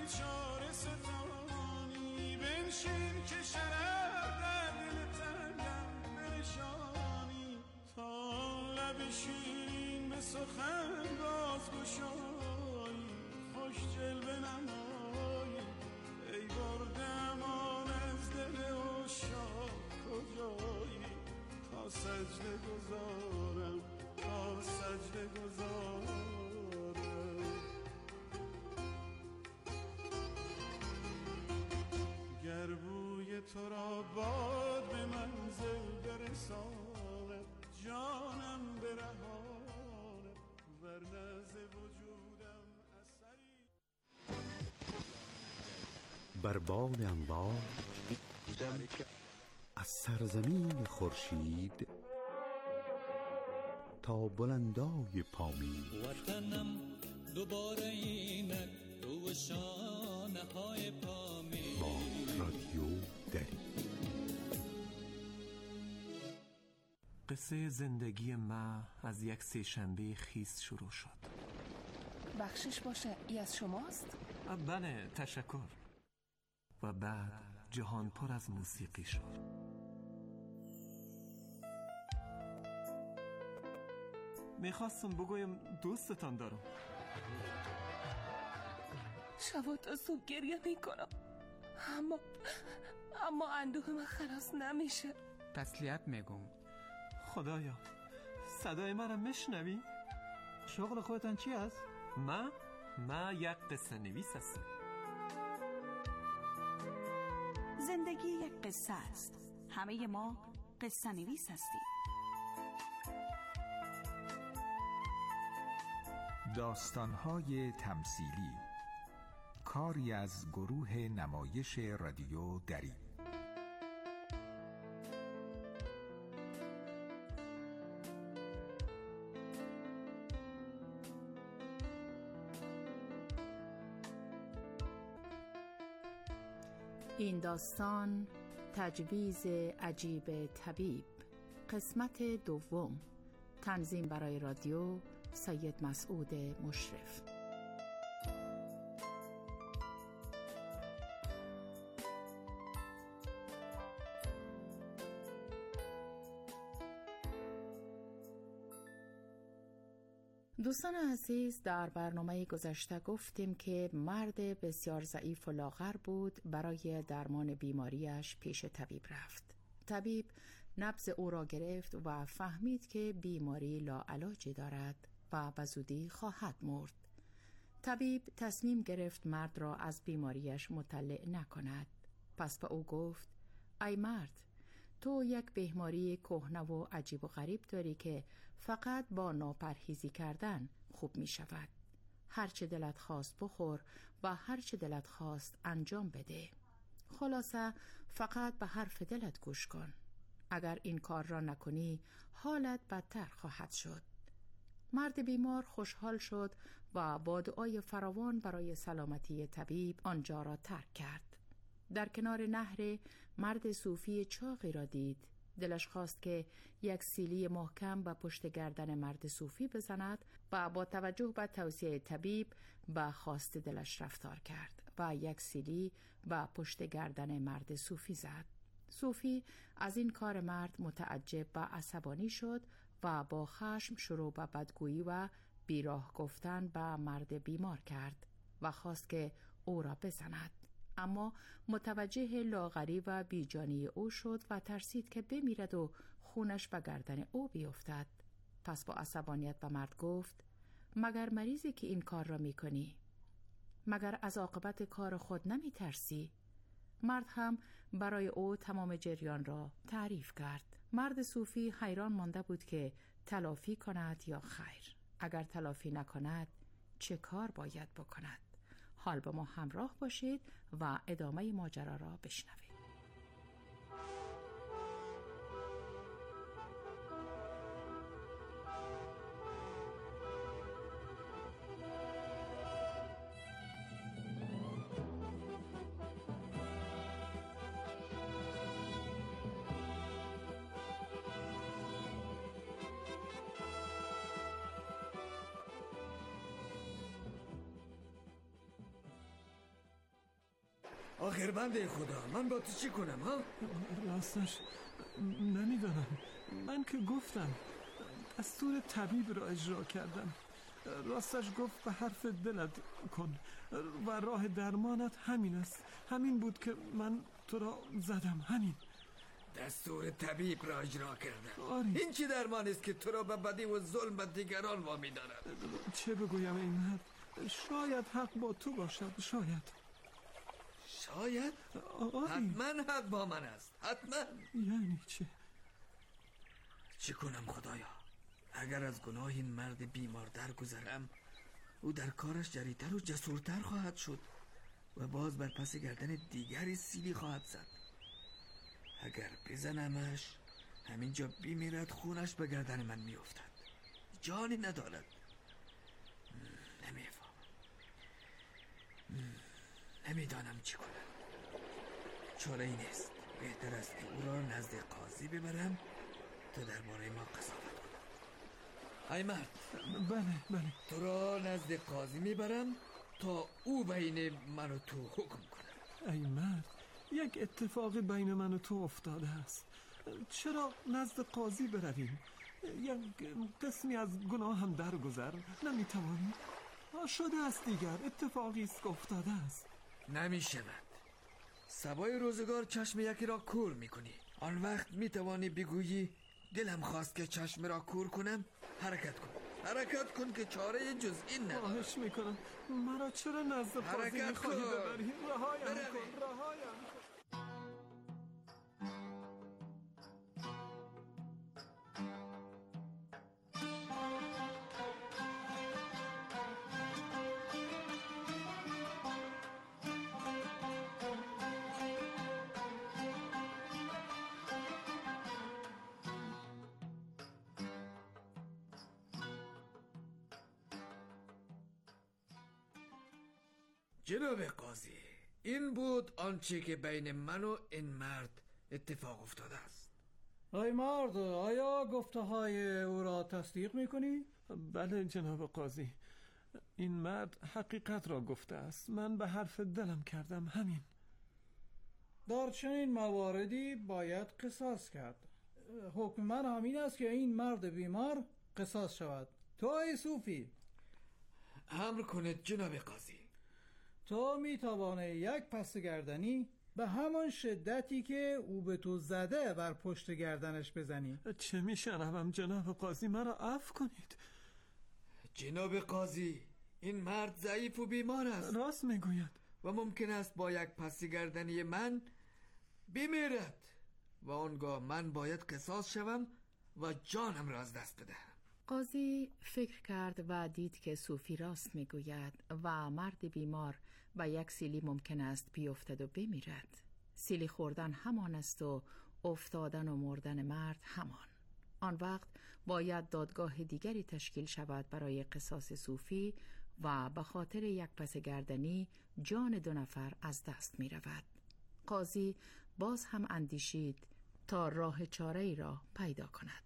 بیچاره ستانی، بنشین که شرر در دل تنگم بنشانی، تا لب شیرین به سخن باز گشایی، خوش جلوه نمایی ای برده امان از دل عشاق کجایی، تا سجده گذارم تا سجده گذارم. گر بوی تو را باد به منزل برساند، جانم برهاند ورنه ز وجودم اثری. بر باد انوار از سرزمین خورشید تا بلندای پامین، وطنم دوباره اینک رو شانه های پامین. با رادیو دری. قصه زندگی ما از یک سه‌شنبه خیس شروع شد. بخشش باشه، ای از شماست؟ بله، تشکر. و بعد جهان پر از موسیقی شد. میخواستم بگویم دوستتان دارم. شب تا صبح گریه میکنم، اما اما اندوه من خلاص نمیشه. تسلیت میگم. خدایا، صدای منم میشنوی؟ شغل خودتان چی است؟ ما ما یک قصه نویس هستم. زندگی یک قصه است. همه ما قصه نویس هستیم. داستان‌های تمثیلی، کاری از گروه نمایش رادیو دری. این داستان تجویز عجیب طبیب، قسمت دوم. تنظیم برای رادیو سید مسعود مشرف. دوستان عزیز، در برنامه گذشته گفتیم که مرد بسیار ضعیف و لاغر بود. برای درمان بیماریش پیش طبیب رفت. طبیب نبض او را گرفت و فهمید که بیماری لاعلاجی دارد و به زودی خواهد مرد. طبیب تصمیم گرفت مرد را از بیماریش مطلع نکند. پس به او گفت: ای مرد، تو یک بیماری کهنه و عجیب و غریب داری که فقط با ناپرهیزی کردن خوب می شود. هرچه دلت خواست بخور و هرچه دلت خواست انجام بده. خلاصه فقط به حرف دلت گوش کن. اگر این کار را نکنی حالت بدتر خواهد شد. مرد بیمار خوشحال شد و با دعای فراوان برای سلامتی طبیب آنجا را ترک کرد. در کنار نهر مرد صوفی چاقی را دید. دلش خواست که یک سیلی محکم به پشت گردن مرد صوفی بزند و با توجه به توصیه طبیب به خواست دلش رفتار کرد و یک سیلی به پشت گردن مرد صوفی زد. صوفی از این کار مرد متعجب و عصبانی شد و با خشم شروع به بدگویی و بیراه گفتن به مرد بیمار کرد و خواست که او را بزند. اما متوجه لاغری و بیجانی او شد و ترسید که بمیرد و خونش به گردن او بیفتد. پس با عصبانیت به مرد گفت: مگر مریضی که این کار را می کنی؟ مگر از عاقبت کار خود نمی ترسی؟ مرد هم برای او تمام جریان را تعریف کرد. مرد صوفی حیران مانده بود که تلافی کند یا خیر. اگر تلافی نکند چه کار باید بکند؟ حال با ما همراه باشید و ادامه ماجرا را بشنوید. آخر بنده خدا من با تو چی کنم ها؟ راستش نمیدانم. من که گفتم دستور طبیب را اجرا کردم. راستش گفت به حرف دلت کن و راه درمانت همین است. همین بود که من تو را زدم. همین. دستور طبیب را اجرا کردم. آری. این چی درمان است که تو را به بدی و ظلم به دیگران وامی دارد؟ چه بگویم این مرد؟ شاید حق با تو باشد. شاید شاید؟ آری. حتما حق با من است. حتما. یعنی چه؟ چه کنم خدایا؟ اگر از گناه این مرد بیمار درگذرم، او در کارش جریتر و جسورتر خواهد شد و باز بر پس گردن دیگری سیلی خواهد زد. اگر بزنمش همینجا بیمیرد، خونش به گردن من میافتد، جانی ندارد. نمیفهمم، نمیدانم چی کنم. چاره ای نیست. بهتر است که او را نزد قاضی ببرم تا درباره ما قضاوت کنم. ای مرد. بله بله. تو را نزد قاضی میبرم تا او بین من و تو حکم کنه. ای مرد، یک اتفاق بین من و تو افتاده است. چرا نزد قاضی برویم؟ یک قسمی از گناه هم درگذر نمیتوانی؟ شده است دیگر. اتفاقی است که افتاده است. نمیشود. سبای روزگار چشم یکی را کور میکنی. آن وقت میتوانی بگویی دلم خواست که چشم را کور کنم. حرکت کن، حرکت کن که چاره جز این ندارم. خواهش میکنم مرا چرا نزد قاضی میخواهی ببری؟ رهایم کن، رهایم کن. جناب قاضی، این بود آنچه که بین من و این مرد اتفاق افتاده است. ای مرد، آیا گفته های او را تصدیق میکنی؟ بله جناب قاضی، این مرد حقیقت را گفته است. من به حرف دلم کردم. همین. در چنین مواردی باید قصاص کرد. حکم من همین است که این مرد بیمار قصاص شود. تو ای صوفی، امر کنید جناب قاضی. تو میتوانی یک پس گردنی به همان شدتی که او به تو زده بر پشت گردنش بزنی. چه میشنوم جناب قاضی؟ مرا عفو کنید. جناب قاضی، این مرد ضعیف و بیمار است. راست میگوید و ممکن است با یک پس گردنی من بمیرد و آنگاه من باید قصاص شوم و جانم را از دست بدهم. قاضی فکر کرد و دید که صوفی راست میگوید و مرد بیمار و یک سیلی ممکن است بیفتد و بمیرد. سیلی خوردن همان است و افتادن و مردن مرد همان. آن وقت باید دادگاه دیگری تشکیل شود برای قصاص صوفی و به خاطر یک پس گردنی جان دو نفر از دست می رود. قاضی باز هم اندیشید تا راه چاره‌ای را پیدا کند.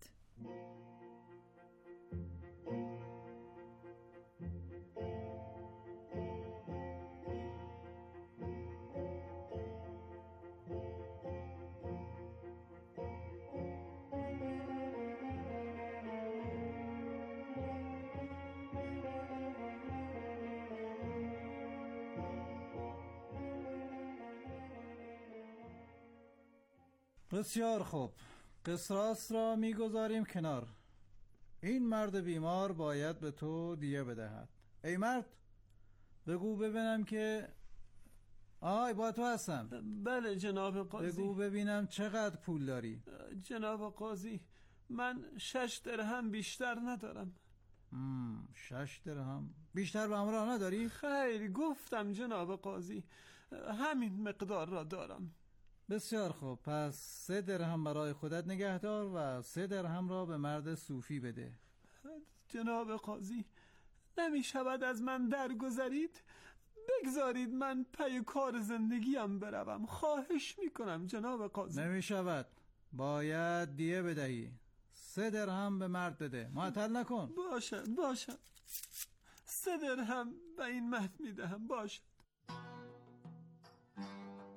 بسیار خوب، قصاص را میگذاریم کنار. این مرد بیمار باید به تو دیه بدهد. ای مرد، بگو ببینم که آی با تو هستم. بله جناب قاضی. بگو ببینم چقدر پول داری. جناب قاضی، من شش درهم بیشتر ندارم. مم. شش درهم بیشتر به همراه نداری؟ خیر، گفتم جناب قاضی همین مقدار را دارم. بسیار خوب، پس سه درهم برای خودت نگهدار و سه درهم را به مرد صوفی بده. جناب قاضی، نمی شود از من درگذرید؟ بگذارید من پی کار زندگیم بروم. خواهش می کنم جناب قاضی. نمی شود، باید دیه بدهی. سه درهم به مرد بده، معطل نکن. باشد باشد، سه درهم به این مرد می دهم. باشد.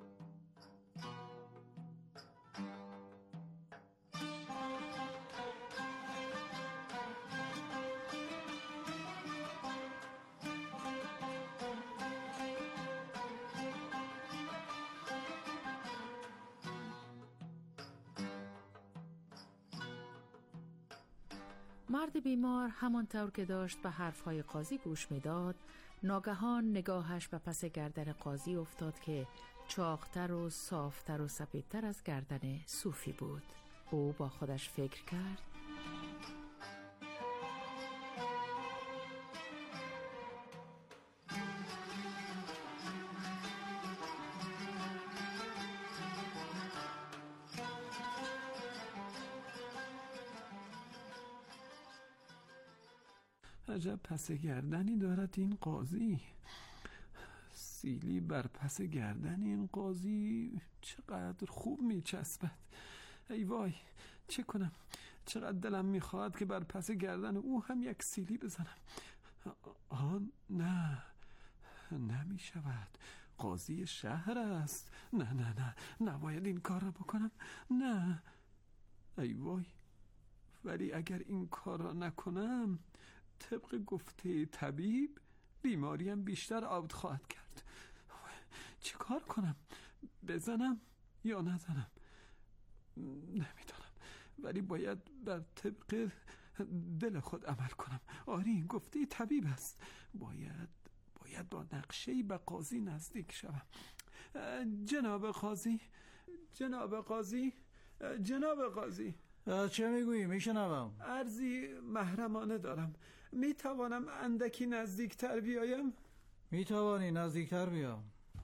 مرد بیمار همانطور که داشت به حرفهای قاضی گوش میداد، ناگهان نگاهش به پس گردن قاضی افتاد که چاقتر و صافتر و سپیدتر از گردن صوفی بود. او با خودش فکر کرد: عجب پس گردنی دارد این قاضی. سیلی بر پس گردن این قاضی چقدر خوب میچسبد. ای وای، چه کنم؟ چقدر دلم میخواهد که بر پس گردن او هم یک سیلی بزنم. آن نه، نمیشود. قاضی شهر است. نه نه نه، نباید این کار را بکنم. نه، ای وای، ولی اگر این کار را نکنم، طبق گفته طبیب بیماریم بیشتر عود خواهد کرد. چه کار کنم؟ بزنم یا نزنم؟ نمیدانم، ولی باید بر طبق دل خود عمل کنم. آری، گفته طبیب است. باید باید با نقشه‌ای به قاضی نزدیک شوم. جناب قاضی، جناب قاضی، جناب قاضی. چه میگویی؟ میشنوم. عرضی محرمانه دارم. میتوانم اندکی نزدیکتر بیایم؟ میتوانی نزدیکتر بیام.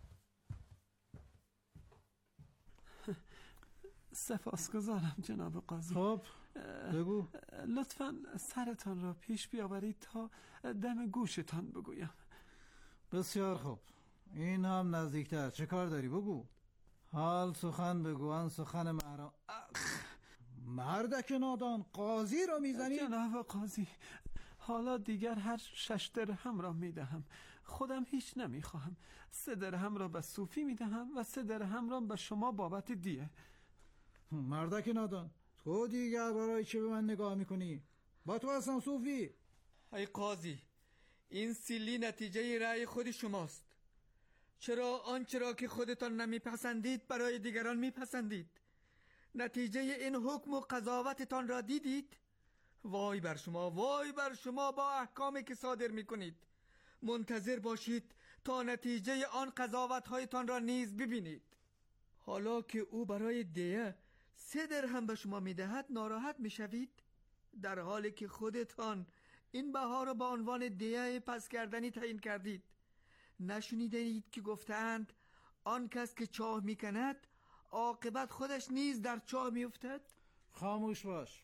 سپاسگزارم جناب قاضی. خب بگو. لطفاً سرتان را پیش بیاورید تا دم گوشتان بگویم. بسیار خوب، این هم نزدیکتر. چه کار داری؟ بگو. حال سخن بگو. آن سخن محرم. مردک نادان، قاضی را میزنی؟ جناب قاضی، حالا دیگر هر شش درهم را میدهم. خودم هیچ نمیخواهم. سه درهم را به صوفی میدهم و سه درهم را به شما بابت دیه. مردک نادان، تو دیگر برای چه به من نگاه میکنی؟ با تو هستم صوفی. ای قاضی، این سیلی نتیجه رأی خود شماست. چرا آنچه را که خودتان نمیپسندید برای دیگران میپسندید؟ نتیجه این حکم و قضاوتتان را دیدید؟ وای بر شما، وای بر شما با احکامی که صادر میکنید. منتظر باشید تا نتیجه آن قضاوتهایتان را نیز ببینید. حالا که او برای دیه سه درهم به شما میدهد ناراحت میشوید، در حالی که خودتان این بها را به عنوان دیه پس کردنی تعیین کردید. نشنیدید که گفتند آن کس که چاه میکند عاقبت خودش نیز در چاه میافتد؟ خاموش باش.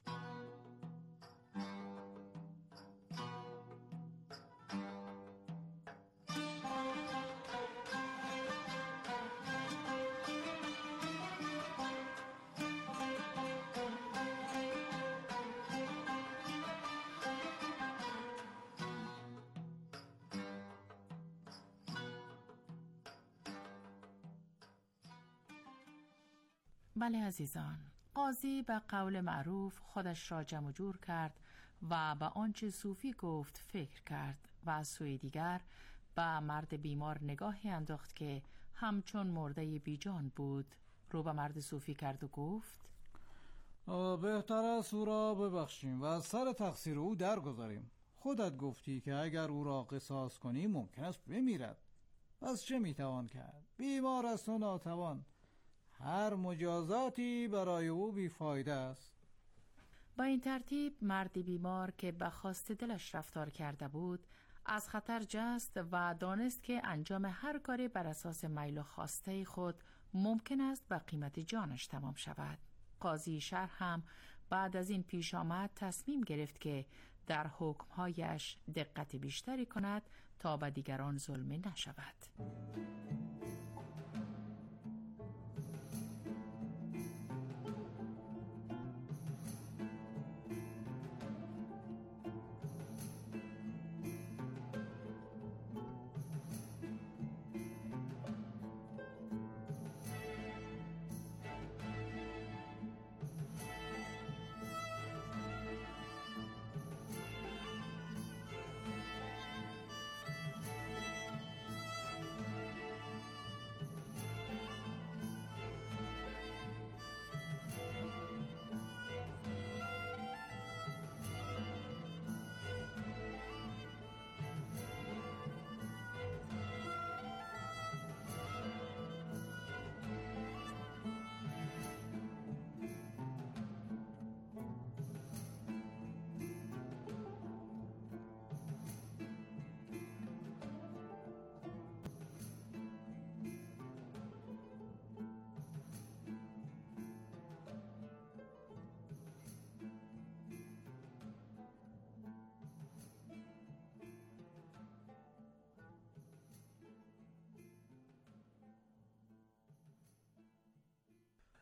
بله عزیزان، قاضی به قول معروف خودش را جمع جور کرد و به آنچه صوفی گفت فکر کرد و از سوی دیگر به مرد بیمار نگاهی انداخت که همچون مرده بیجان بود. رو به مرد صوفی کرد و گفت: بهتر است او را ببخشیم و از سر تقصیر او درگذاریم. خودت گفتی که اگر او را قصاص کنی ممکن است بمیرد. پس چه میتوان کرد؟ بیمار است و ناتوان. هر مجازاتی برای او بیفایده است. با این ترتیب مرد بیمار که به خواست دلش رفتار کرده بود از خطر جست و دانست که انجام هر کاری بر اساس میل و خواسته خود ممکن است به قیمت جانش تمام شود. قاضی شهر هم بعد از این پیش آمد تصمیم گرفت که در حکمهایش دقت بیشتری کند تا به دیگران ظلم نشود.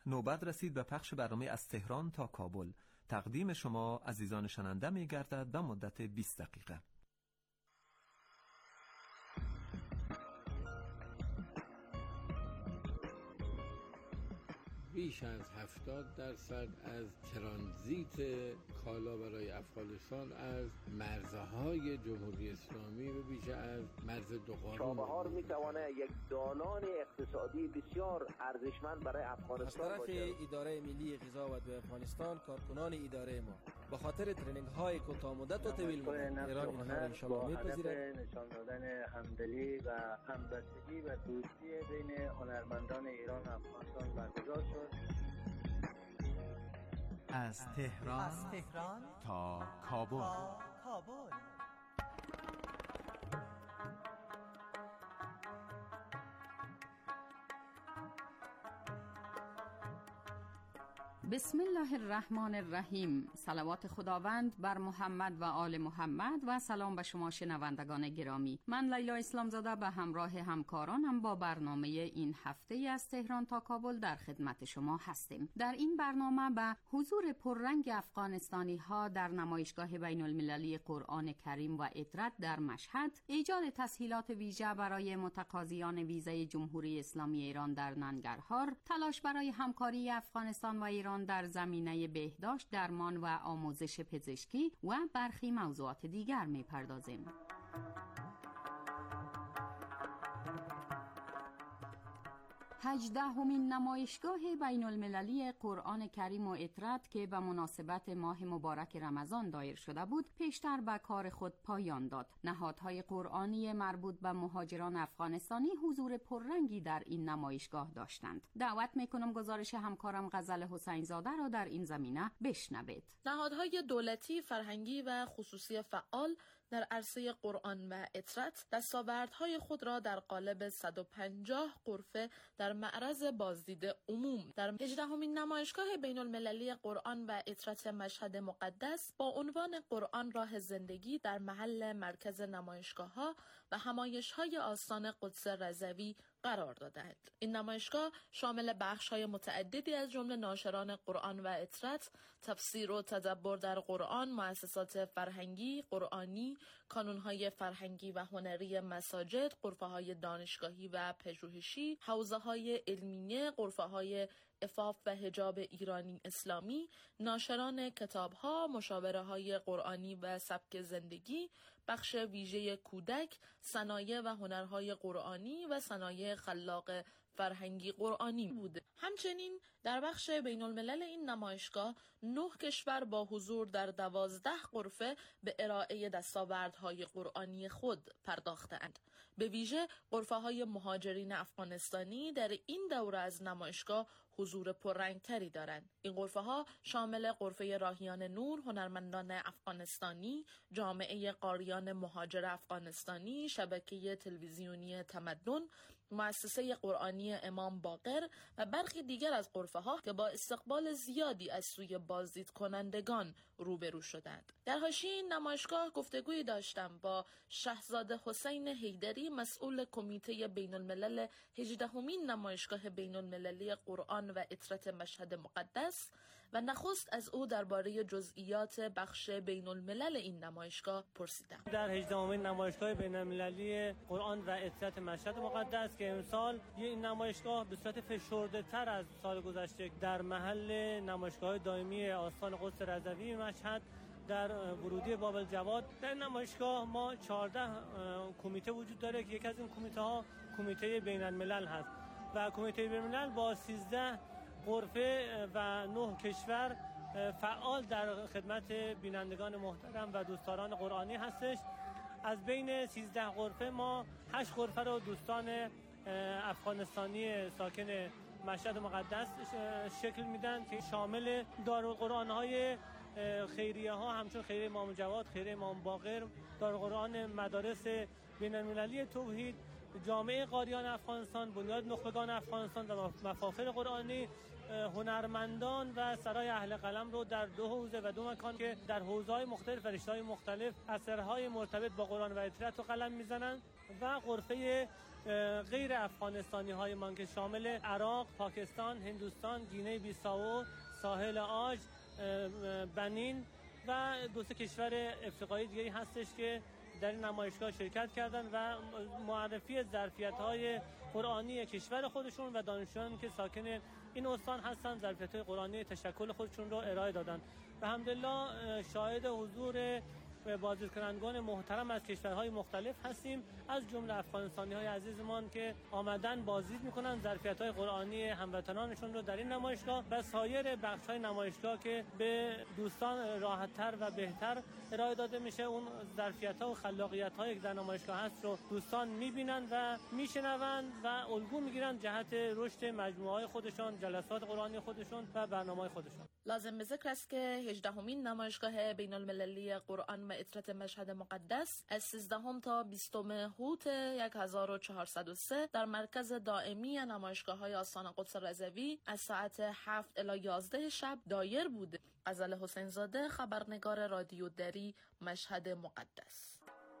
نوبت رسید به پخش برنامه از تهران تا کابل. تقدیم شما عزیزان شنونده می گردد به مدت بیست دقیقه. بیش از هفتاد درصد از ترانزیت کالا برای افغانستان از مرزهای جمهوری اسلامی و بیش از مرز دوقانون چابهار میتواند یک دالان اقتصادی بسیار ارزشمند برای افغانستان باشه. از طرف اداره ملی غذا و دو افغانستان، کارکنان اداره ما به خاطر ترنینگ های کوتاه مدت و طویل مدت ایران اینها را ان شاء الله میپذیرد. نشان دادن همدلی و همبستگی و دوستی بین هنرمندان ایران و افغانستان برگزار شد. از تهران, از تهران تا کابل. تا کابل. بسم الله الرحمن الرحیم. صلوات خداوند بر محمد و آل محمد و سلام به شما شنوندگان گرامی. من لیلا اسلام زاده به همراه همکارانم با برنامه این هفته از تهران تا کابل در خدمت شما هستیم. در این برنامه به حضور پررنگ افغانستانی ها در نمایشگاه بین المللی قرآن کریم و اطرت در مشهد، ایجاد تسهیلات ویژه برای متقاضیان ویزای جمهوری اسلامی ایران در ننگرهار، تلاش برای همکاری افغانستان و ایران در زمینه بهداشت، درمان و آموزش پزشکی و برخی موضوعات دیگر می‌پردازیم. هجدهمین نمایشگاه بین المللی قرآن کریم و اطرت که به مناسبت ماه مبارک رمضان دایر شده بود، پیشتر به کار خود پایان داد. نهادهای قرآنی مربوط به مهاجران افغانستانی حضور پررنگی در این نمایشگاه داشتند. دعوت میکنم گزارش همکارم غزل حسین زاده را در این زمینه بشنوید. نهادهای دولتی، فرهنگی و خصوصی فعال در عرصه قرآن و اطرت دستاوردهای خود را در قالب صد و پنجاه غرفه در معرض بازدید عموم در هجدهمین نمایشگاه بین المللی قرآن و اطرت مشهد مقدس با عنوان قرآن راه زندگی در محل مرکز نمایشگاه‌ها و همایش‌های آستان قدس رضوی قرار دادند. این نمایشگاه شامل بخش‌های متعددی از جمله ناشران قرآن و اطرت، تفسیر و تدبر در قرآن، مؤسسات فرهنگی، قرآنی، کانون‌های فرهنگی و هنری مساجد، غرفه‌های دانشگاهی و پژوهشی، حوزه‌های علمیه، غرفه‌های عفاف و حجاب ایرانی اسلامی، ناشران کتاب‌ها، مشاوره‌های قرآنی و سبک زندگی، بخش ویژه کودک، صنایع و هنرهای قرآنی و صنایع خلاق فرهنگی قرآنی بود. همچنین در بخش بین الملل این نمایشگاه نه کشور با حضور در دوازده غرفه به ارائه دستاوردهای قرآنی خود پرداختند. به ویژه غرفه‌های مهاجرین افغانستانی در این دوره از نمایشگاه حضور پررنگتری دارند. این غرفه‌ها شامل غرفه راهیان نور، هنرمندان افغانستانی، جامعه قاریان مهاجر افغانستانی، شبکه تلویزیونی تمدن، مؤسسه قرآنی امام باقر و برخی دیگر از غرفه‌ها که با استقبال زیادی از سوی بازدید کنندگان روبرو شدند. در حاشیه این نمایشگاه گفتگویی داشتم با شهزاده حسین حیدری، مسئول کمیته بین الملل هجدهمین نمایشگاه بین المللی قرآن و اطرت مشهد مقدس و نخست از او درباره جزئیات بخش بین الملل این نمایشگاه پرسیدم. در هجدهمین نمایشگاه بین المللی قرآن و اطرت مشهد مقدس که امسال این نمایشگاه به صورت فشرده تر از سال گذشته در محل نمایشگاه دائمی آستان قدس رضوی مشهد در ورودی باب الجواد، در نمایشگاه ما چهارده کمیته وجود داره که یک از این کمیته ها کمیته بین الملل هست و کمیته بین الملل با سیزده غرفه و نه کشور فعال در خدمت بینندگان محترم و دوستداران قرآنی هستش. از بین سیزده غرفه ما هشت غرفه رو دوستان افغانستانی ساکن مشهد مقدس شکل میدن که شامل دارالقرآن‌های خیریه ها همچون خیریه امام جواد، خیریه امام باقر، دارالقرآن مدارس بین المللی توحید، جامعه قاریان افغانستان، بنیاد نخبگان افغانستان و مفاخر قرآنی هنرمندان و سرای اهل قلم رو در دو حوزه و دو مکان که در حوزه‌های مختلف رشته‌های مختلف اثرهای مرتبط با قرآن و اطرت رو قلم میزنن و غرفه غیر افغانستانی های من که شامل عراق، پاکستان، هندوستان، گینه بیساو، ساحل عاج، بنین و دو سه کشور افریقایی دیگه هستش که در این نمایشگاه شرکت کردن و معرفی ظرفیت‌های قرآنی کشور خودشون و دانشجویان که ساکن این استان هستن ظرفیت‌های قرآنی تشکل خودشون رو ارائه دادن. الحمدلله شاهد حضور بازدیدکنندگان محترم از کشورهای مختلف هستیم، از جمله افغانستانی‌های عزیزمان که آمدن بازدید می‌کنن ظرفیت‌های قرآنی هموطنانشون رو در این نمایشگاه و سایر بخش‌های نمایشگاه که به دوستان راحت‌تر و بهتر ارائه داده میشه. اون ظرفیت‌ها و خلاقیت‌هایی که در نمایشگاه هست رو دوستان می‌بینن و می‌شنون و الگو می‌گیرن جهت رشد مجموعه‌های خودشون، جلسات قرآنی خودشون و برنامه‌های خودشون. لازم به ذکر است که هجدهمین نمایشگاه بین‌المللی قرآن و اطرت مشهد مقدس از سیزدهم تا بیستم هوت هزار و چهارصد و سه در مرکز دائمی نمایشگاه‌های آستان قدس رضوی از ساعت هفت الی یازده شب دایر بوده. غزل حسین زاده، خبرنگار رادیو دری، مشهد مقدس.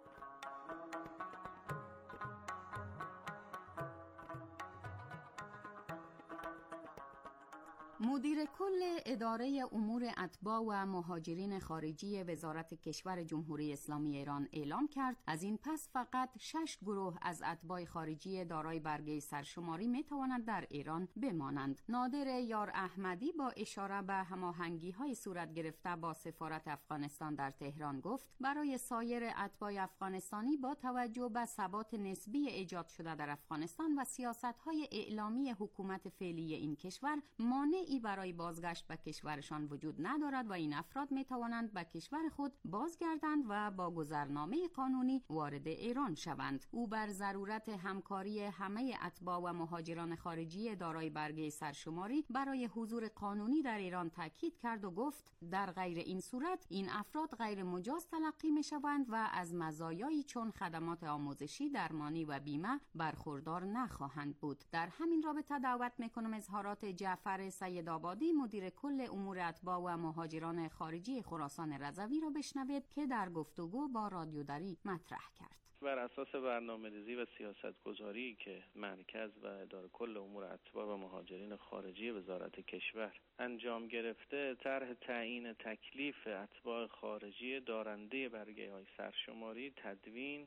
مدیر کل اداره امور اتباع و مهاجرین خارجی وزارت کشور جمهوری اسلامی ایران اعلام کرد از این پس فقط شش گروه از اتباع خارجی دارای برگه سرشماری می توانند در ایران بمانند. نادر یار احمدی با اشاره به هماهنگی های صورت گرفته با سفارت افغانستان در تهران گفت برای سایر اتباع افغانستانی با توجه به ثبات نسبی ایجاد شده در افغانستان و سیاست های اعلامی حکومت فعلی این کشور مانع ای برای بازگشت به کشورشان وجود ندارد و این افراد می توانند به کشور خود بازگردند و با گذرنامه قانونی وارد ایران شوند. او بر ضرورت همکاری همه اتباع و مهاجران خارجی دارای برگه سرشماری برای حضور قانونی در ایران تاکید کرد و گفت در غیر این صورت این افراد غیر مجاز تلقی می شوند و از مزایایی چون خدمات آموزشی، درمانی و بیمه برخوردار نخواهند بود. در همین رابطه دعوت می کنم اظهارات جعفر سید آبادی مدیر کل امور اتباع و مهاجران خارجی خراسان رضوی را بشنوید که در گفتگو با رادیو دری مطرح کرد. بر اساس برنامه‌ریزی و سیاست‌گذاری که مرکز و اداره کل امور اتباع و مهاجرین خارجی وزارت کشور انجام گرفته، طرح تعیین تکلیف اتباع خارجی دارنده برگه‌های سرشماری، تدوین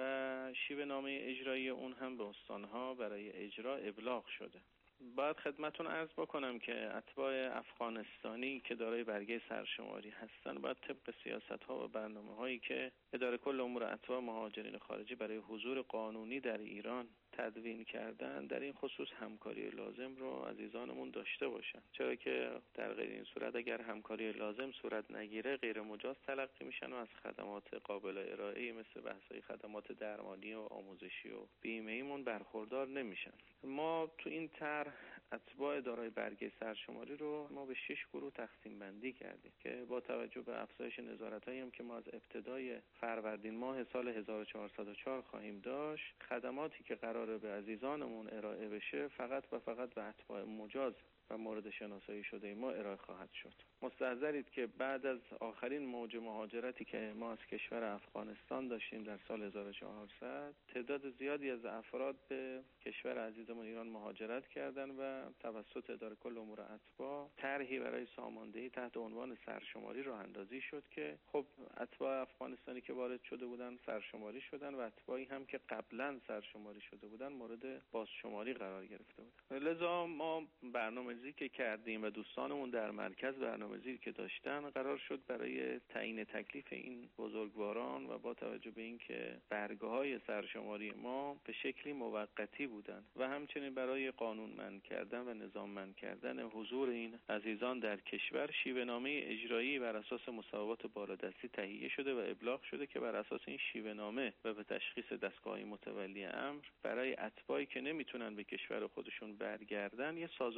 و شیوه نامه اجرایی اون هم به استان‌ها برای اجرا ابلاغ شده. باید خدمتون عرض بکنم که اتباع افغانستانی که دارای برگه سرشماری هستن باید طبق سیاست‌ها و برنامه‌هایی که اداره کل امور اتباع و مهاجرین خارجی برای حضور قانونی در ایران تدوین کردن در این خصوص همکاری لازم رو عزیزانمون داشته باشن، چرا که در غیر این صورت اگر همکاری لازم صورت نگیره غیر مجاز تلقی میشن و از خدمات قابل ارائه مثل بحث‌های خدمات درمانی و آموزشی و بیمه‌ایمون برخوردار نمیشن. ما تو این طرح اتباع دارای برگه سرشماری رو ما به شش گروه تقسیم بندی کردیم که با توجه به افزایش نظارتایی هم که ما از ابتدای فروردین ماه سال هزار و چهارصد و چهار خواهیم داشت، خدماتی که قراره به عزیزانمون ارائه بشه فقط و فقط به اتباع مجاز و مورد شناسایی شده ما ارائه خواهد شد. مستحضرید که بعد از آخرین موج مهاجرتی که ما از کشور افغانستان داشتیم در سال هزار و چهارصد، تعداد زیادی از افراد به کشور عزیزمون ایران مهاجرت کردن و توسط اداره کل امور اتباع طرحی برای ساماندهی تحت عنوان سرشماری راه اندازی شد که خب اتباع افغانستانی که وارد شده بودن سرشماری شدن و اتباعی هم که قبلا سرشماری شده بودن مورد بازشماری قرار گرفته بودن. لذا ما برنامه‌ریزی که کردیم و دوستانمون در مرکز برنامه‌ریزی که داشتن قرار شد برای تعیین تکلیف این بزرگواران و با توجه به اینکه برگه‌های سرشماری ما به شکلی موقتی بودن و همچنین برای قانونمند کردن و نظاممند کردن حضور این عزیزان در کشور شیوه‌نامه اجرایی بر اساس مصوبات بالادستی تهیه شده و ابلاغ شده که بر اساس این شیوه‌نامه و به تشخیص دستگاه متولی امر برای اتباعی که نمیتونن به کشور خودشون برگردن یه سازوکاری رو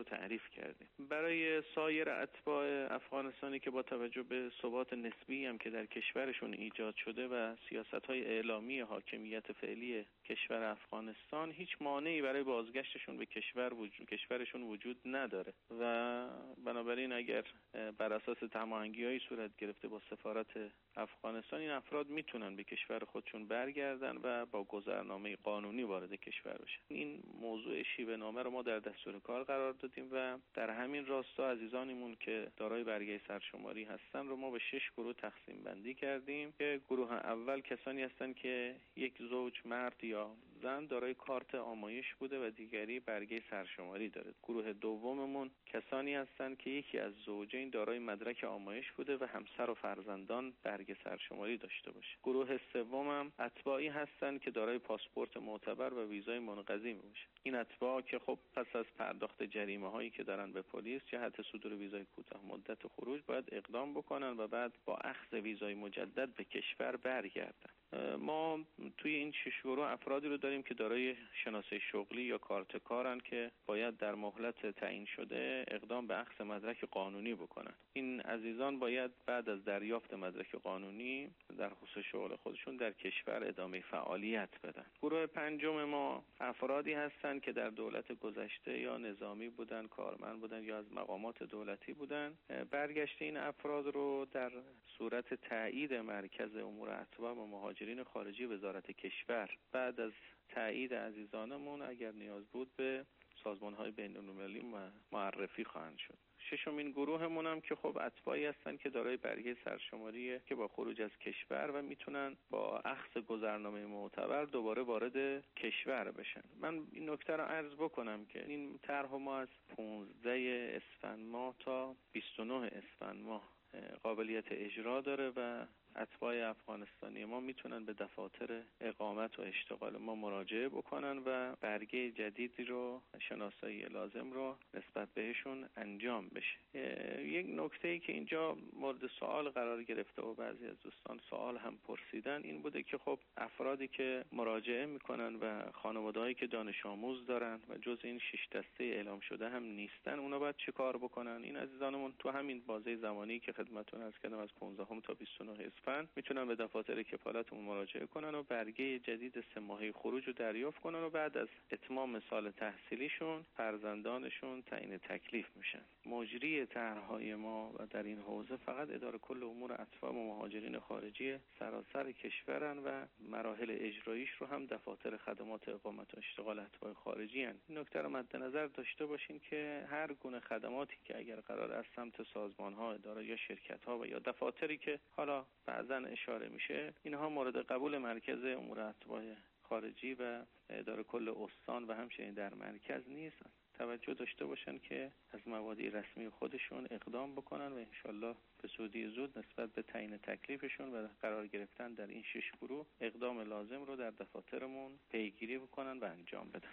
تعریف کردیم. برای سایر اتباع افغانستانی که با توجه به ثبات نسبی هم که در کشورشون ایجاد شده و سیاست‌های اعلامی حاکمیت فعلی کشور افغانستان، هیچ مانعی برای بازگشتشون به کشور وجود کشورشون وجود نداره و بنابراین اگر بر اساس هماهنگی‌های صورت گرفته با سفارت افغانستان، این افراد میتونن به کشور خودشون برگردن و با گذرنامه قانونی وارد کشور بشن. این موضوع شیوه نامه رو ما در دستور کار قرار دادیم و در همین راستا عزیزانمون که دارای برگه سرشماری هستن رو ما به شش گروه تقسیم بندی کردیم که گروه اول کسانی هستن که یک زوج مرد یا زن دارای کارت آمایش بوده و دیگری برگه سرشماری داره. گروه دوممون کسانی هستن که یکی از زوجین دارای مدرک آمایش بوده و همسر و فرزندان برگه سرشماری داشته باشه. گروه سومم اتباعی هستن که دارای پاسپورت معتبر و ویزای منقضی باشه. این اتباع که خب پس از پرداخت جریمه هایی که دارن به پلیس جهت صدور ویزای کوتاه مدت خروج باید اقدام بکنن و بعد با اخذ ویزای مجدد به کشور برگردن. ما توی این شش گروه افرادی رو داریم که دارای شناسه شغلی یا کارت کارن که باید در مهلت تعیین شده اقدام به اخذ مدرک قانونی بکنن. این عزیزان باید بعد از دریافت مدرک قانونی در خصوص شغل خودشون در کشور ادامه فعالیت بدن. گروه پنجم ما افرادی هستن که در دولت گذشته یا نظامی بودن، کارمند بودن یا از مقامات دولتی بودن. برگشت این افراد رو در صورت تایید مرکز امور اتباع و مهاجرین خارجی وزارت کشور بعد از تایید عزیزانمون اگر نیاز بود به سازمان‌های بین‌المللی معرفی خواهند شد. ششمین گروهمون هم که خب اتباعی هستن که دارای برگه سرشماریه که با خروج از کشور و میتونن با اخذ گذرنامه معتبر دوباره وارد کشور بشن. من این نکته رو عرض بکنم که این طرح ما از پانزده اسفند ماه تا بیست و نه اسفند ماه قابلیت اجرا داره و اتباع افغانستانی ما میتونن به دفاتر اقامت و اشتغال ما مراجعه بکنن و برگه جدیدی رو، شناسایی لازم رو نسبت بهشون انجام بشه. یک نکته‌ای که اینجا مورد سوال قرار گرفته و بعضی از دوستان سوال هم پرسیدن این بوده که خب افرادی که مراجعه میکنن و خانواده‌هایی که دانش آموز دارن و جز این شش دسته اعلام شده هم نیستن، اونا باید چه کار بکنن؟ این عزیزانمون تو همین بازه زمانی که خدمتتون عرض کردم از پانزده تا بیست و نه اسفند میتونن به دفاتر کفالتمون مراجعه کنن و برگه جدید سه ماهه خروج رو دریافت کنن و بعد از اتمام سال تحصیلیشون فرزندانشون تعیین تکلیف میشن. مجری طرح‌های ما و در این حوزه فقط اداره کل امور اتباع و مهاجرین خارجی سراسر کشورن و مراحل اجراییش رو هم دفاتر خدمات اقامت و اشتغال اتباع خارجی هن. این نکته رو مد نظر داشته باشین که هر گونه خدماتی که اگر قرار از سمت سازمان‌ها، اداره یا شرکت‌ها و یا دفاتری که حالا بعضا اشاره میشه، اینها مورد قبول مرکز امور اتباع خارجی و اداره کل استان و همچنین در مرکز نیست. توجه داشته باشن که از مبادی رسمی خودشون اقدام بکنن و انشالله به زودی زود نسبت به تعیین تکلیفشون و قرار گرفتن در این شش گروه اقدام لازم رو در دفاترمون پیگیری بکنن و انجام بدن.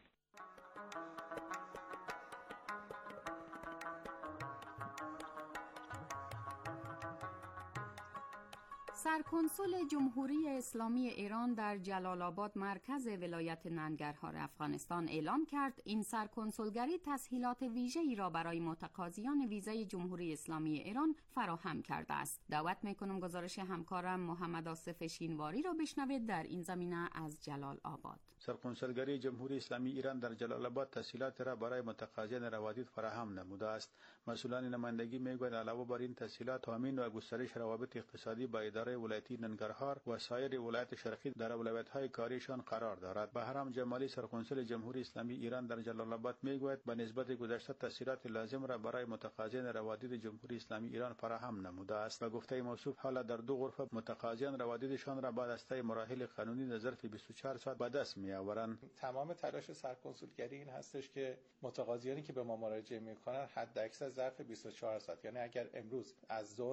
سرکنسول جمهوری اسلامی ایران در جلال آباد مرکز ولایت ننگرهار افغانستان اعلام کرد این سرکنسولگری تسهیلات ویژه‌ای را برای متقاضیان ویزای جمهوری اسلامی ایران فراهم کرده است. دعوت می‌کنم گزارش همکارم محمد آصف شینواری را بشنوید در این زمینه از جلال آباد. سرکنسولگری جمهوری اسلامی ایران در جلال آباد تسهیلات را برای متقاضیان روابط فراهم نموده است. مسئولان نمایندگی میگویند علاوه بر این تسهیلات، تامین و گسترش روابط اقتصادی با اداره ولایتی ننگرهار و سایر ولایت شرقی در اولویت‌های کاریشان قرار دارد. بهرام جمالی سرکنسول جمهوری اسلامی ایران در جلال آباد میگوید به نسبت گذشته تسهیلات لازم را برای متقاضیان روابط جمهوری اسلامی ایران فراهم نموده است و گفته موصوف حالا در دو غرفه متقاضیان روابطشان را بعد از طی مراحل قانونی در ظرف بیست و چهار ساعت به دست میآورند. تمام تلاش سرکنسولگری این هستش که متقاضیانی که به ما مراجعه میکنن حد اکثر ظرف بیست و چهار ساعت، یعنی اگر امروز از ظهر